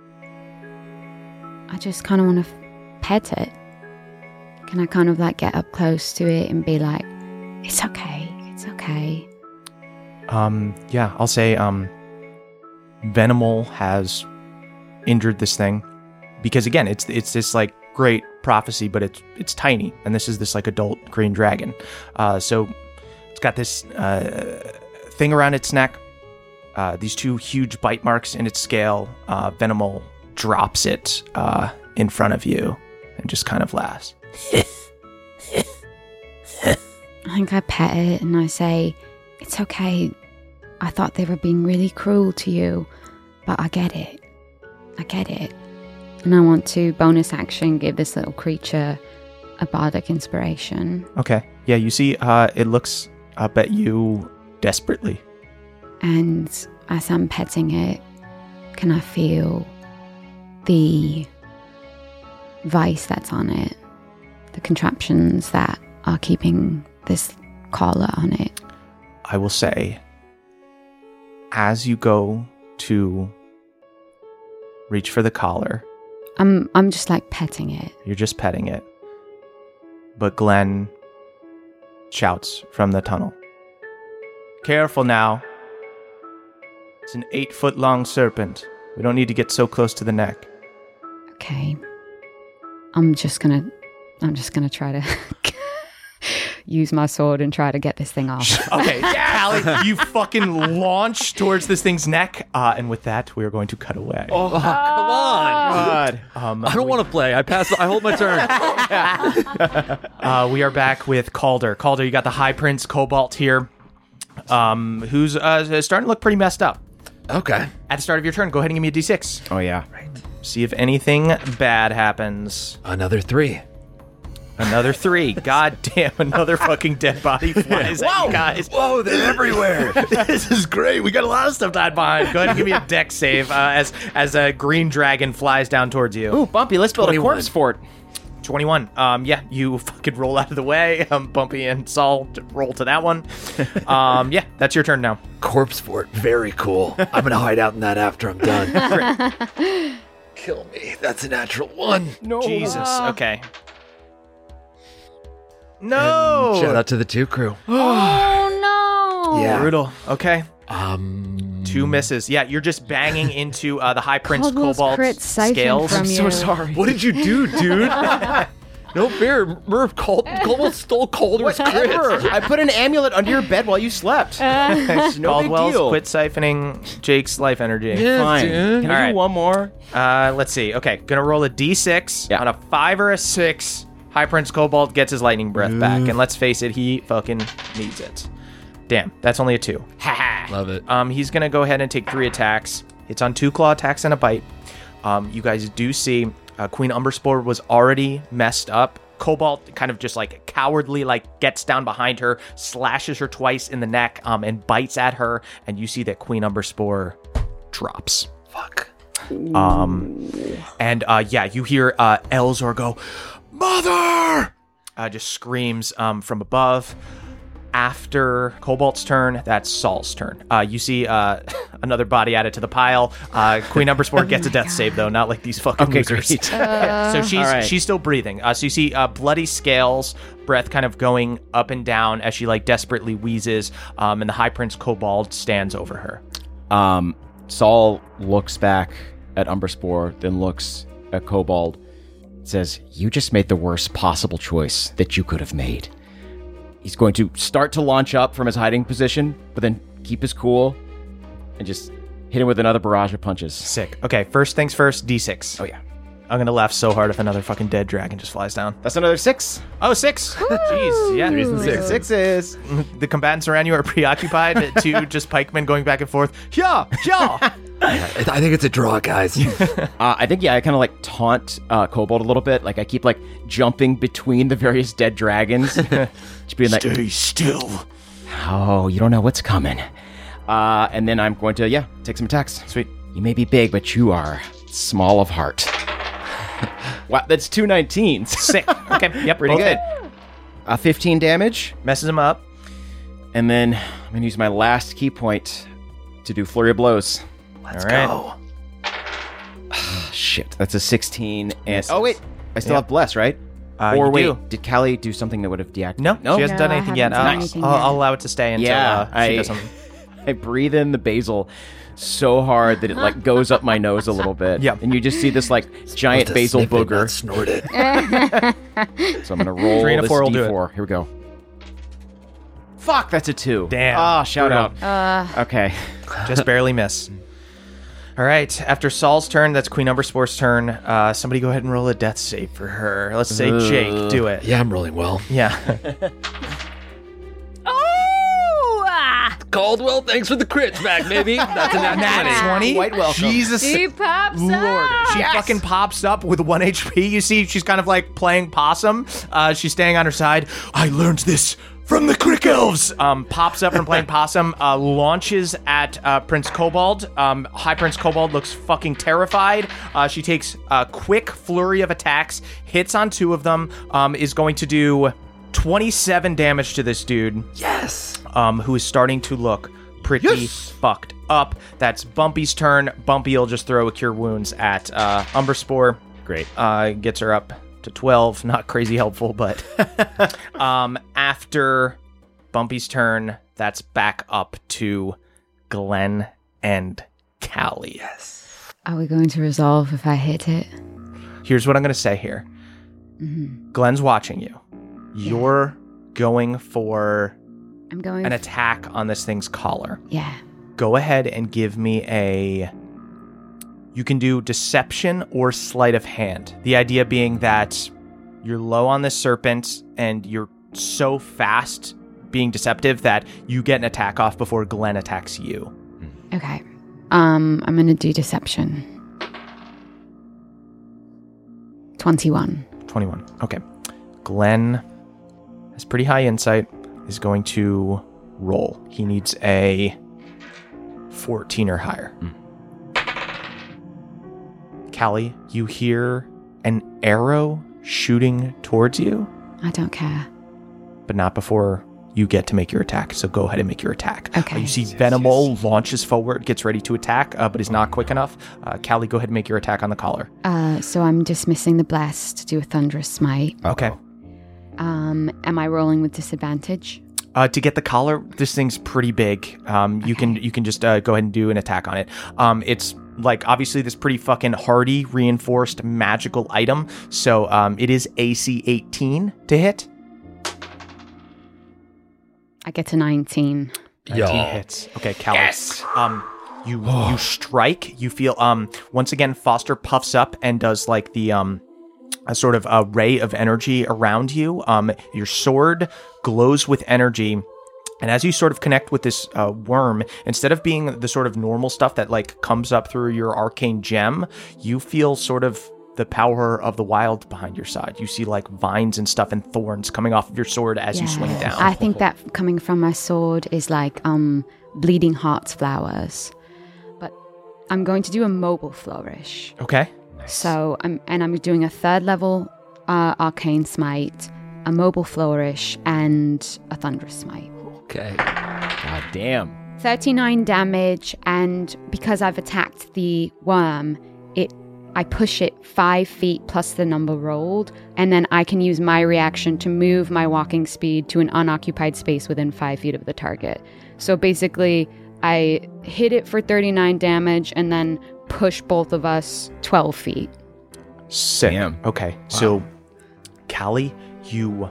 I just kind of want to f- pet it. Can I kind of like get up close to it and be like, it's okay, it's okay. Um, yeah, I'll say, um, Venimol has injured this thing because again, it's it's this like great prophecy, but it's it's tiny, and this is this like adult green dragon. Uh, so it's got this uh, thing around its neck. Uh, these two huge bite marks in its scale. Uh, Venimol drops it uh, in front of you and just kind of laughs. I think I pet it and I say, it's okay. I thought they were being really cruel to you, but I get it. I get it. And I want to bonus action give this little creature a bardic inspiration. Okay. Yeah, you see, uh, it looks up at you desperately. And as I'm petting it, can I feel the vice that's on it? The contraptions that are keeping this collar on it? I will say, as you go to reach for the collar, I'm I'm just like petting it. You're just petting it. But Glenn shouts from the tunnel. Careful now. It's an eight foot long serpent. We don't need to get so close to the neck. Okay. I'm just gonna I'm just gonna try to use my sword and try to get this thing off. Okay, Callie, you fucking launch towards this thing's neck, uh, and with that, we are going to cut away. Oh, come on. God. Um, I don't want to play. I pass. I hold my turn. uh, we are back with Calder. Calder, you got the High Prince Cobalt here, um, who's uh, starting to look pretty messed up. Okay. At the start of your turn, go ahead and give me a d six. Oh, yeah. Right. See if anything bad happens. Another three. Another three. God damn, another fucking dead body flies at you guys. Whoa, they're everywhere. This is great. We got a lot of stuff to hide behind. Go ahead and give me a dex save uh, as as a green dragon flies down towards you. Ooh, Bumpy, let's build twenty-one. a corpse fort. twenty-one. Um, yeah, you fucking roll out of the way. Um, Bumpy and Saul t- roll to that one. Um, yeah, that's your turn now. Corpse fort. Very cool. I'm going to hide out in that after I'm done. Kill me. That's a natural one. No. Jesus. Okay. No. Shout out to the two crew. Oh no! Yeah. Brutal. Okay. Um, Two misses. Yeah, you're just banging into uh, the High Prince Caldwell's Cobalt crit siphoned scales. from I'm you. so sorry. What did you do, dude? No fair. Murph called. Caldwell stole Calder's Whatever. crit. I put an amulet under your bed while you slept. It's no big Caldwell's deal. quit siphoning Jake's life energy. Yeah, Fine. dude. Can I All do right. one more? Uh, let's see. Okay, gonna roll a d six. Yeah. On a five or a six, High Prince Cobalt gets his lightning breath back, and let's face it, he fucking needs it. Damn, that's only a two. Ha ha. Love it. Um, he's gonna go ahead and take three attacks. It's on two claw attacks and a bite. Um, you guys do see uh, Queen Umberspore was already messed up. Cobalt kind of just like cowardly, like gets down behind her, slashes her twice in the neck, um, and bites at her. And you see that Queen Umberspore drops. fuck. Um, and uh, yeah, you hear uh, Elzor go, "Mother!" Uh, just screams um, from above. After Cobalt's turn, that's Saul's turn. Uh, you see uh, another body added to the pile. Uh, Queen Umberspore gets a death save, though, not like these fucking Okay, losers. great. Yeah, so she's All right. she's still breathing. Uh, so you see uh, bloody scales, breath kind of going up and down as she like desperately wheezes, um, and the High Prince Cobalt stands over her. Um, Saul looks back at Umberspore, then looks at Cobalt, says, "You just made the worst possible choice that you could have made." He's going to start to launch up from his hiding position, but then keep his cool and just hit him with another barrage of punches. Sick. Okay, first things first, d six. Oh, yeah. I'm gonna laugh so hard if another fucking dead dragon just flies down. That's another six. Oh, six. Jeez, yeah. Threes and sixes. Sixes. The combatants around you are preoccupied to just pikemen going back and forth. Yeah, yeah. I, th- I think it's a draw, guys. Uh, I think, yeah, I kind of like taunt uh, Cobalt a little bit. Like I keep like jumping between the various dead dragons. Just being like, Stay still. oh, you don't know what's coming. Uh, and then I'm going to, yeah, take some attacks. Sweet. You may be big, but you are small of heart. Wow, that's two nineteens. Sick. Okay, yep, Pretty both good. hit. Uh, fifteen damage. Messes him up. And then I'm going to use my last key point to do Flurry of Blows. Let's All right. go. Oh, shit, that's a sixteen. And Misses. oh, wait, I still Yeah. have Bless, right? Uh, or you wait, do. did Callie do something that would have deactivated? No, no. she hasn't No, done I anything yet. haven't Uh, done anything I'll, yet. I'll allow it to stay until Yeah, uh, she I- does something. I breathe in the basil so hard that it like goes up my nose a little bit. Yeah. And you just see this like giant Supposed to basil sniff it, not booger. snort it. So I'm gonna roll Three and a this four will D do four. Here we go. Fuck, that's a two. Damn. Ah, shout Brutal. out. Uh, Okay. Just barely miss. All right, after Saul's turn, that's Queen Umberspore's turn. Uh, somebody go ahead and roll a death save for her. Let's say Ugh. Jake. Do it. Yeah, I'm rolling well. Yeah. oh! ah! Caldwell, thanks for the crits back, baby. That's a nat Nat twenty. twenty? Quite welcome. Jesus. She pops Lord, up! she fucking pops up with one H P. You see, she's kind of like playing possum. Uh, she's staying on her side. I learned this from the Crick Elves. Um, pops up from playing possum. Uh, launches at uh, Prince Cobalt. Um, High Prince Cobalt looks fucking terrified. Uh, she takes a quick flurry of attacks, hits on two of them. Um, is going to do twenty-seven damage to this dude. Yes. Um, who is starting to look pretty fucked up. That's Bumpy's turn. Bumpy will just throw a Cure Wounds at uh, Umberspore. Great. Uh, gets her up to twelve. Not crazy helpful, but um, after Bumpy's turn, that's back up to Glenn and Callie. Yes. Are we going to resolve if I hit it? Here's what I'm going to say here. Mm-hmm. Glenn's watching you. You're going for I'm going an f- attack on this thing's collar. Yeah. Go ahead and give me a... You can do deception or sleight of hand. The idea being that you're low on this serpent and you're so fast being deceptive that you get an attack off before Glenn attacks you. Okay. Um, I'm going to do deception. twenty-one. twenty-one. Okay. Glenn has pretty high insight, is going to roll. He needs a fourteen or higher. Mm. Callie, you hear an arrow shooting towards you. I don't care. But not before you get to make your attack. So go ahead and make your attack. Okay. Uh, you see Venomal launches forward, gets ready to attack, uh, but is not quick enough. Uh, Callie, go ahead and make your attack on the collar. Uh, so I'm dismissing the bless to do a thunderous smite. Okay. Um, am I rolling with disadvantage? Uh, to get the collar, this thing's pretty big. Um, you Okay. can you can just uh, go ahead and do an attack on it. Um, it's like obviously this pretty fucking hardy, reinforced magical item. So um, it is A C eighteen to hit. I get to nineteen. nineteen hits. Okay, Callie. Yes. Um, you you strike. You feel um once again Foster puffs up and does like the um. a sort of a ray of energy around you. Um, your sword glows with energy. And as you sort of connect with this uh, worm, instead of being the sort of normal stuff that like comes up through your arcane gem, you feel sort of the power of the wild behind your side. You see like vines and stuff and thorns coming off of your sword as you swing it down. I think that coming from my sword is like um bleeding heart's flowers. But I'm going to do a mobile flourish. Okay. So I'm and I'm doing a third level uh, arcane smite, a mobile flourish, and a thunderous smite. Okay. God damn. thirty-nine damage, and because I've attacked the worm, it I push it five feet plus the number rolled, and then I can use my reaction to move my walking speed to an unoccupied space within five feet of the target. So basically, I hit it for thirty-nine damage, and then push both of us twelve feet. Sick. Damn. Okay. Wow. So, Callie, you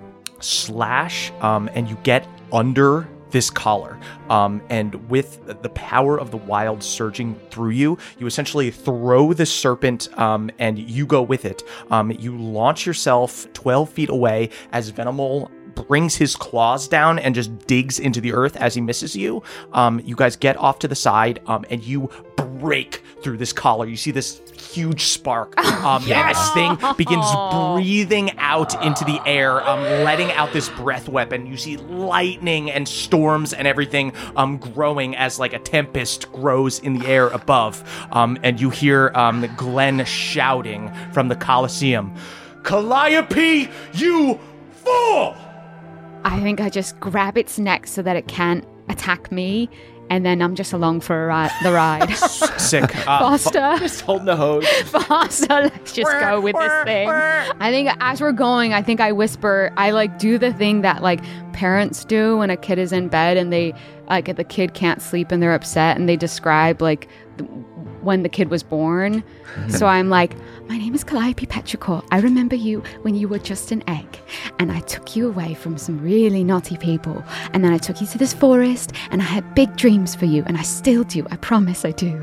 slash um, and you get under this collar. Um, and with the power of the wild surging through you, you essentially throw the serpent um, and you go with it. Um, you launch yourself twelve feet away as Venomal brings his claws down and just digs into the earth as he misses you. Um, you guys get off to the side um, and you break through this collar. You see this huge spark um, Yes. as this thing begins breathing out into the air, um, letting out this breath weapon. You see lightning and storms and everything um, growing as like a tempest grows in the air above. Um, and you hear um, Glenn shouting from the Colosseum, "Calliope, you fool!" I think I just grab its neck so that it can't attack me, and then I'm just along for a ri- the ride. Sick. Uh, Foster. Just holding the hose. Foster, let's just go with this thing. I think as we're going, I think I whisper, I like do the thing that like parents do when a kid is in bed and they like the kid can't sleep and they're upset and they describe like the, when the kid was born. So I'm like, my name is Calliope Petrichor. I remember you when you were just an egg, and I took you away from some really naughty people, and then I took you to this forest, and I had big dreams for you, and I still do. I promise I do.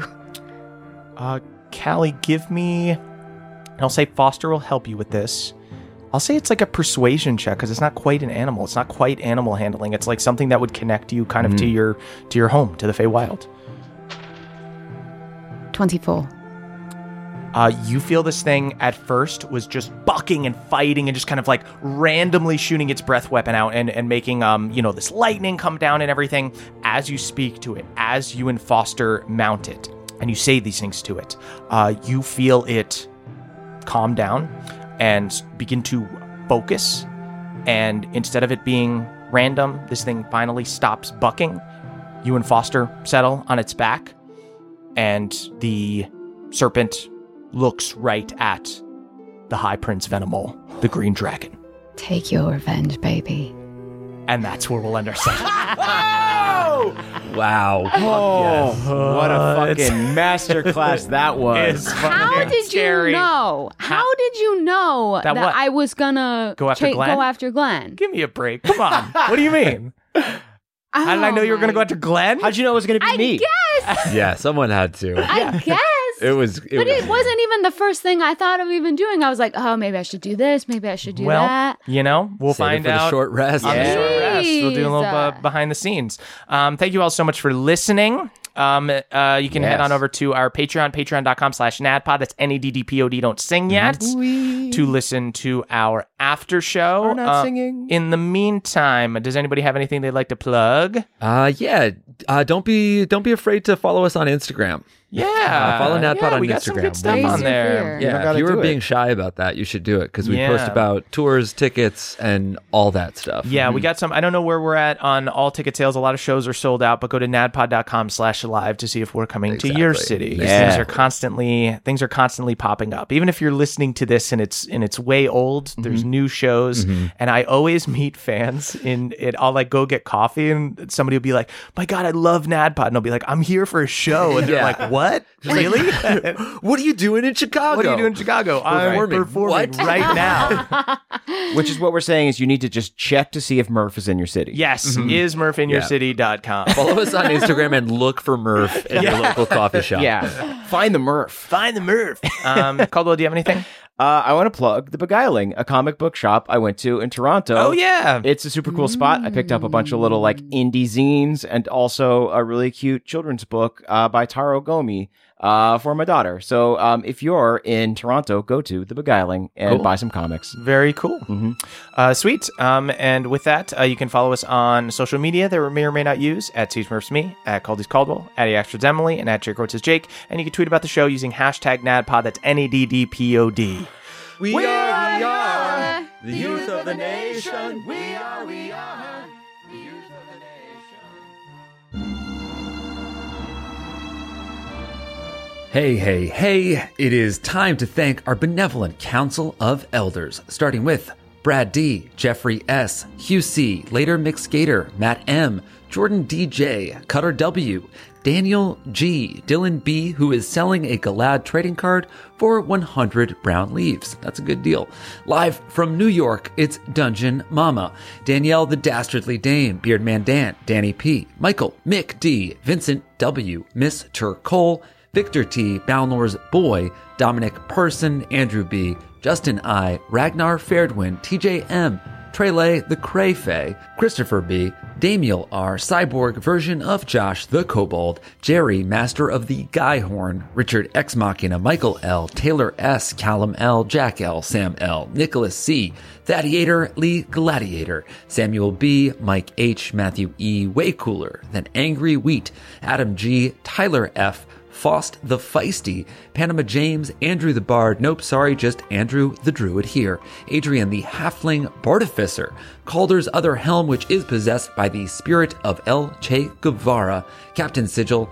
Uh, Callie, give me... And I'll say Foster will help you with this. I'll say it's like a persuasion check, because it's not quite an animal. It's not quite animal handling. It's like something that would connect you kind of Mm-hmm. to your to your home, to the Feywild. twenty-four. Uh, you feel this thing at first was just bucking and fighting and just kind of like randomly shooting its breath weapon out and, and making, um, you know, this lightning come down and everything. As you speak to it, as you and Foster mount it, and you say these things to it, uh, you feel it calm down and begin to focus. And instead of it being random, this thing finally stops bucking. You and Foster settle on its back, and the serpent looks right at the High Prince Venomal, the Green Dragon. Take your revenge, baby. And that's where we'll end our session. Wow. Wow. Oh, what a it's- fucking masterclass that was. It's How fucking did scary. you know? How did you know That that, what? I was gonna Go after cha- Glenn? go after Glenn? Give me a break. Come on. What do you mean? How did I know you were going to go after Glenn? How'd you know it was going to be I me? guess. Yeah, someone had to. I guess. It was. It But was it wasn't even the first thing I thought of even doing. I was like, oh, maybe I should do this. Maybe I should do well, that. you know, we'll Save it find for the out short rest. on the Yeah. short rest. We'll do a little uh, Jeez. behind the scenes. Um, thank you all so much for listening. Um, uh, you can head Yes. on over to our Patreon, patreon.com slash NADPOD. That's N A D D P O D. Don't sing yet. To listen to our after show. We're not Uh, singing. In the meantime, does anybody have anything they'd like to plug? Uh, yeah. Uh, don't be don't be afraid to follow us on Instagram. Yeah. Uh, follow NADPOD yeah, on we got some Instagram. good stuff We- on there. You don't Yeah, gotta if you were do it. being shy about that, you should do it because we Yeah. post about tours, tickets, and all that stuff. Yeah, we got some. I don't know where we're at on all ticket sales. A lot of shows are sold out, but go to nadpod.com slash live to see if we're coming to your Exactly. city. These Yeah. Things are constantly things are constantly popping up. Even if you're listening to this and it's and it's way old, there's new shows, and I always meet fans in it. I'll like go get coffee, and somebody will be like, "My God, I love NADPOD," and I'll be like, "I'm here for a show," and they're Yeah. like, "What? Really? What are you doing in Chicago? What are you doing in Chicago? I'm Performing. performing What? right now." Which is what we're saying is you need to just check to see if Murph is in your city. Yes, is murph in your Yeah. city dot com. Follow us on Instagram and look for Murph at your local coffee shop. Yeah. Find the Murph. Find the Murph. Um, Caldwell, do you have anything? Uh, I want to plug The Beguiling, a comic book shop I went to in Toronto. Oh, yeah. It's a super cool spot. I picked up a bunch of little like indie zines and also a really cute children's book uh, by Taro Gomi uh, for my daughter. So um, if you're in Toronto, go to The Beguiling and Cool. buy some comics. Very cool. Uh, sweet. Um, and with that, uh, you can follow us on social media that we may or may not use at SmurfsMe, at Caldy's Caldwell, at Extras Emily, and at Jake Roach is Jake. And you can tweet about the show using hashtag NADPOD. That's N A D D P O D. We, are, we are the youth of the nation. We are, we are the youth of the nation. Hey, hey, hey. It is time to thank our benevolent council of elders, starting with Brad D, Jeffrey S, Hugh C, later Mix Gator, Matt M, Jordan D J, Cutter W, Daniel G, Dylan B, who is selling a Galad trading card for one hundred brown leaves. That's a good deal. Live from New York, it's Dungeon Mama, Danielle the Dastardly Dame, Beardman Dan, Danny P, Michael, Mick D, Vincent W, Mister Cole, Victor T, Balnor's Boy, Dominic Person, Andrew B, Justin I, Ragnar Fairdwin, T J M, Trele the Crayfay, Christopher B, Damiel R, Cyborg version of Josh the Kobold, Jerry, Master of the Guy Horn, Richard Ex Machina, Michael L, Taylor S, Callum L, Jack L, Sam L, Nicholas C, Thaddeator, Lee Gladiator, Samuel B, Mike H, Matthew E, Way Cooler Than Angry Wheat, Adam G, Tyler F, Faust the Feisty, Panama James, Andrew the Bard, nope, sorry, just Andrew the Druid here, Adrian the Halfling Bartificer, Calder's Other Helm, which is possessed by the spirit of El Che Guevara, Captain Sigil,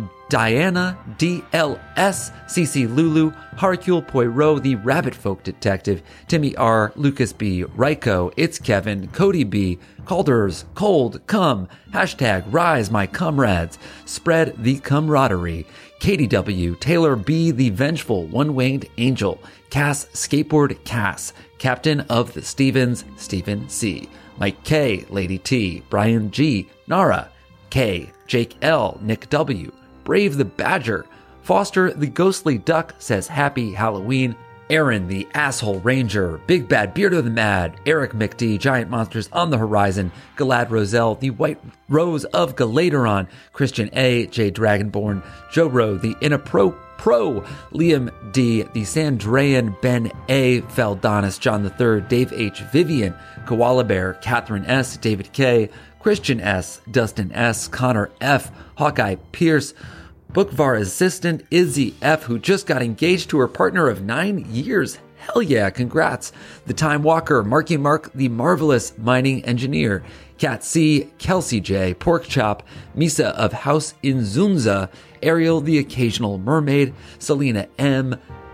Diana D L S, C C Lulu, Hercule Poirot, the Rabbit Folk Detective, Timmy R, Lucas B, Ryko, It's Kevin, Cody B, Calder's Cold Come, hashtag Rise My Comrades, Spread the Camaraderie, Katie W, Taylor B, the Vengeful One-Winged Angel, Cass Skateboard Cass, Captain of the Stevens, Stephen C, Mike K, Lady T, Brian G, Nara, K, Jake L, Nick W, Brave the Badger, Foster the Ghostly Duck says Happy Halloween, Aaron the Asshole Ranger, Big Bad Beardo the Mad, Eric McD, Giant Monsters on the Horizon, Galad Roselle, the White Rose of Galateron, Christian A, J Dragonborn, Joe Rowe, the Inapro Pro, Liam D, the Sandrayan, Ben A, Valdonis, John the Third, Dave H, Vivian, Koala Bear, Catherine S, David K, Christian S, Dustin S, Connor F, Hawkeye Pierce, Bookvar assistant Izzy F, who just got engaged to her partner of nine years. Hell yeah, congrats. The Time Walker, Marky Mark, the Marvelous Mining Engineer, Cat C, Kelsey J, Pork Chop, Misa of House Inzunza, Ariel the Occasional Mermaid, Selena M,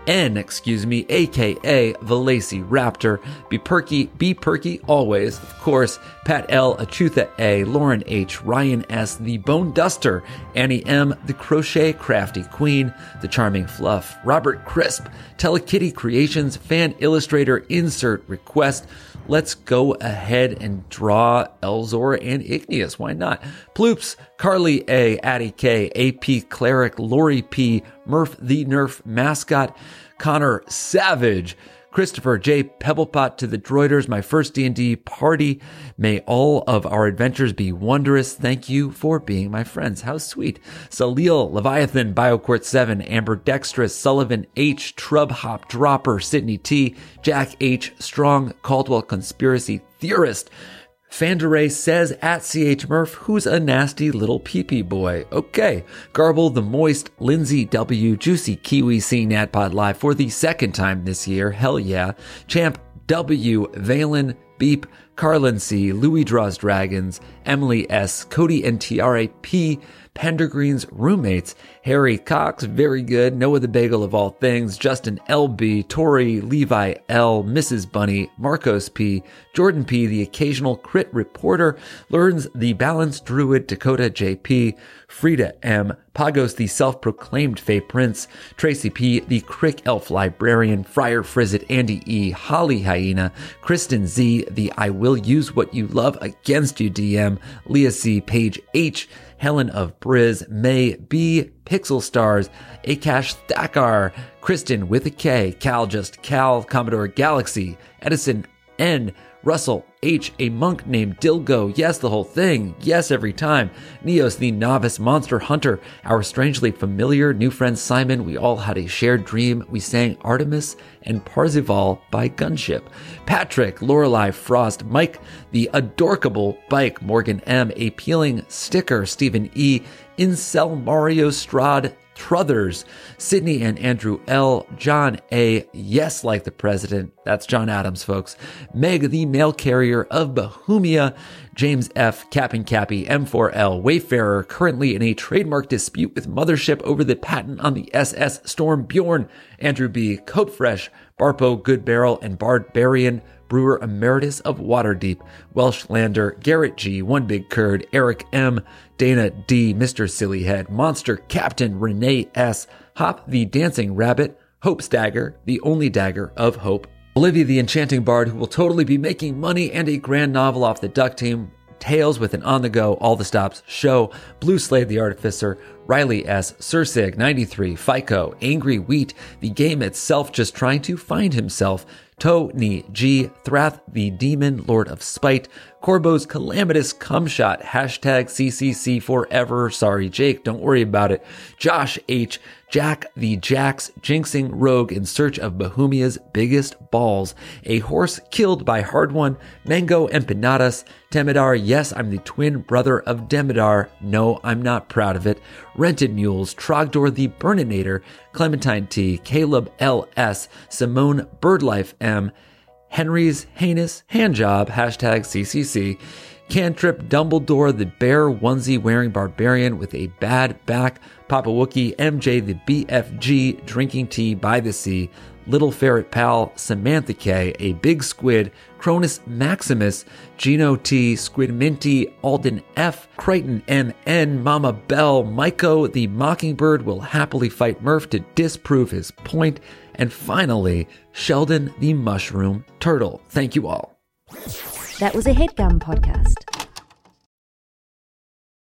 N, excuse me, aka Valacy Raptor. Be perky, be perky always. Of course, Pat L, Achutha A, Lauren H, Ryan S, the Bone Duster, Annie M, the Crochet Crafty Queen, the Charming Fluff, Robert Crisp, Telekitty Creations, Fan Illustrator, Insert Request. Let's go ahead and draw Elzor and Igneous. Why not? Ploops, Carly A, Addie K, A P Cleric, Lori P, Murph the Nerf Mascot, Connor Savage, Christopher J. Pebblepot to the Droiders, my first D and D party. May all of our adventures be wondrous. Thank you for being my friends. How sweet. Salil, Leviathan, BioQuart seven, Amber Dextrous, Sullivan H, Trub Hop Dropper, Sydney T, Jack H, Strong, Caldwell Conspiracy Theorist, Fanderay says at C H Murph, who's a nasty little pee-pee boy. Okay. Garble the Moist, Lindsay W, Juicy Kiwi seeing NatPod live for the second time this year. Hell yeah. Champ W, Valen, Beep, Carlin C, Louis Draws Dragons, Emily S, Cody and T R A P, Pendergreen's roommates, Harry Cox, very good, Noah the Bagel of all things, Justin L B, Tori, Levi L, Missus Bunny, Marcos P, Jordan P, the occasional crit reporter, Learns the Balanced Druid, Dakota J P, Frida M, Pagos the self-proclaimed Fey Prince, Tracy P, the Crick Elf Librarian, Friar Frizzit, Andy E, Holly Hyena, Kristen Z, the I Will Use What You Love Against You D M, Leah C, Paige H, Helen of Briz, May B, Pixel Stars, Akash Thakar, Kristen with a K, Cal Just Cal, Commodore Galaxy, Edison N, Russell H, a monk named Dilgo, yes, the whole thing, yes, every time, Neos, the novice monster hunter, our strangely familiar new friend Simon, we all had a shared dream, we sang Artemis and Parzival by Gunship, Patrick, Lorelei Frost, Mike, the adorkable Bike, Morgan M, a peeling sticker, Stephen E, Incel Mario Strad, Truthers, Sydney and Andrew L, John A, yes, like the president, that's John Adams, folks, Meg, the mail carrier of Bohemia, James F, Cap'n Cappy, M four L, Wayfarer, currently in a trademark dispute with Mothership over the patent on the S S Storm Bjorn, Andrew B, Cope Fresh, Barpo, Good Barrel, and Barbarian, Brewer Emeritus of Waterdeep, Welshlander, Garrett G, One Big Curd, Eric M, Dana D, Mister Sillyhead, Monster Captain Renee S, Hop the Dancing Rabbit, Hope Stagger, the only dagger of hope, Olivia the Enchanting Bard, who will totally be making money, and a grand novel off the Duck Team, Tales with an on-the-go, all the stops show, Blue Slade the Artificer, Riley S, Sursig ninety-three, FICO, Angry Wheat, the game itself just trying to find himself, Tony G, Thrath the Demon, Lord of Spite, Corbo's Calamitous Cumshot, hashtag C C C forever, sorry Jake, don't worry about it, Josh H, Jack the Jax, Jinxing Rogue in search of Bohemia's biggest balls, a horse killed by Hard One, Mango Empanadas, Temidar, yes, I'm the twin brother of Demidar, no, I'm not proud of it, Rented Mules, Trogdor the Burninator, Clementine T, Caleb L S, Simone Birdlife M, Henry's Heinous Handjob, hashtag C C C, Cantrip Dumbledore, the bear onesie wearing barbarian with a bad back, Papa Wookie, M J the B F G, drinking tea by the sea, Little Ferret Pal, Samantha K, a big squid, Cronus Maximus, Gino T, Squid Minty, Alden F, Crichton M N, Mama Bell, Myko the Mockingbird will happily fight Murph to disprove his point, and finally, Sheldon the Mushroom Turtle. Thank you all. That was a HeadGum podcast.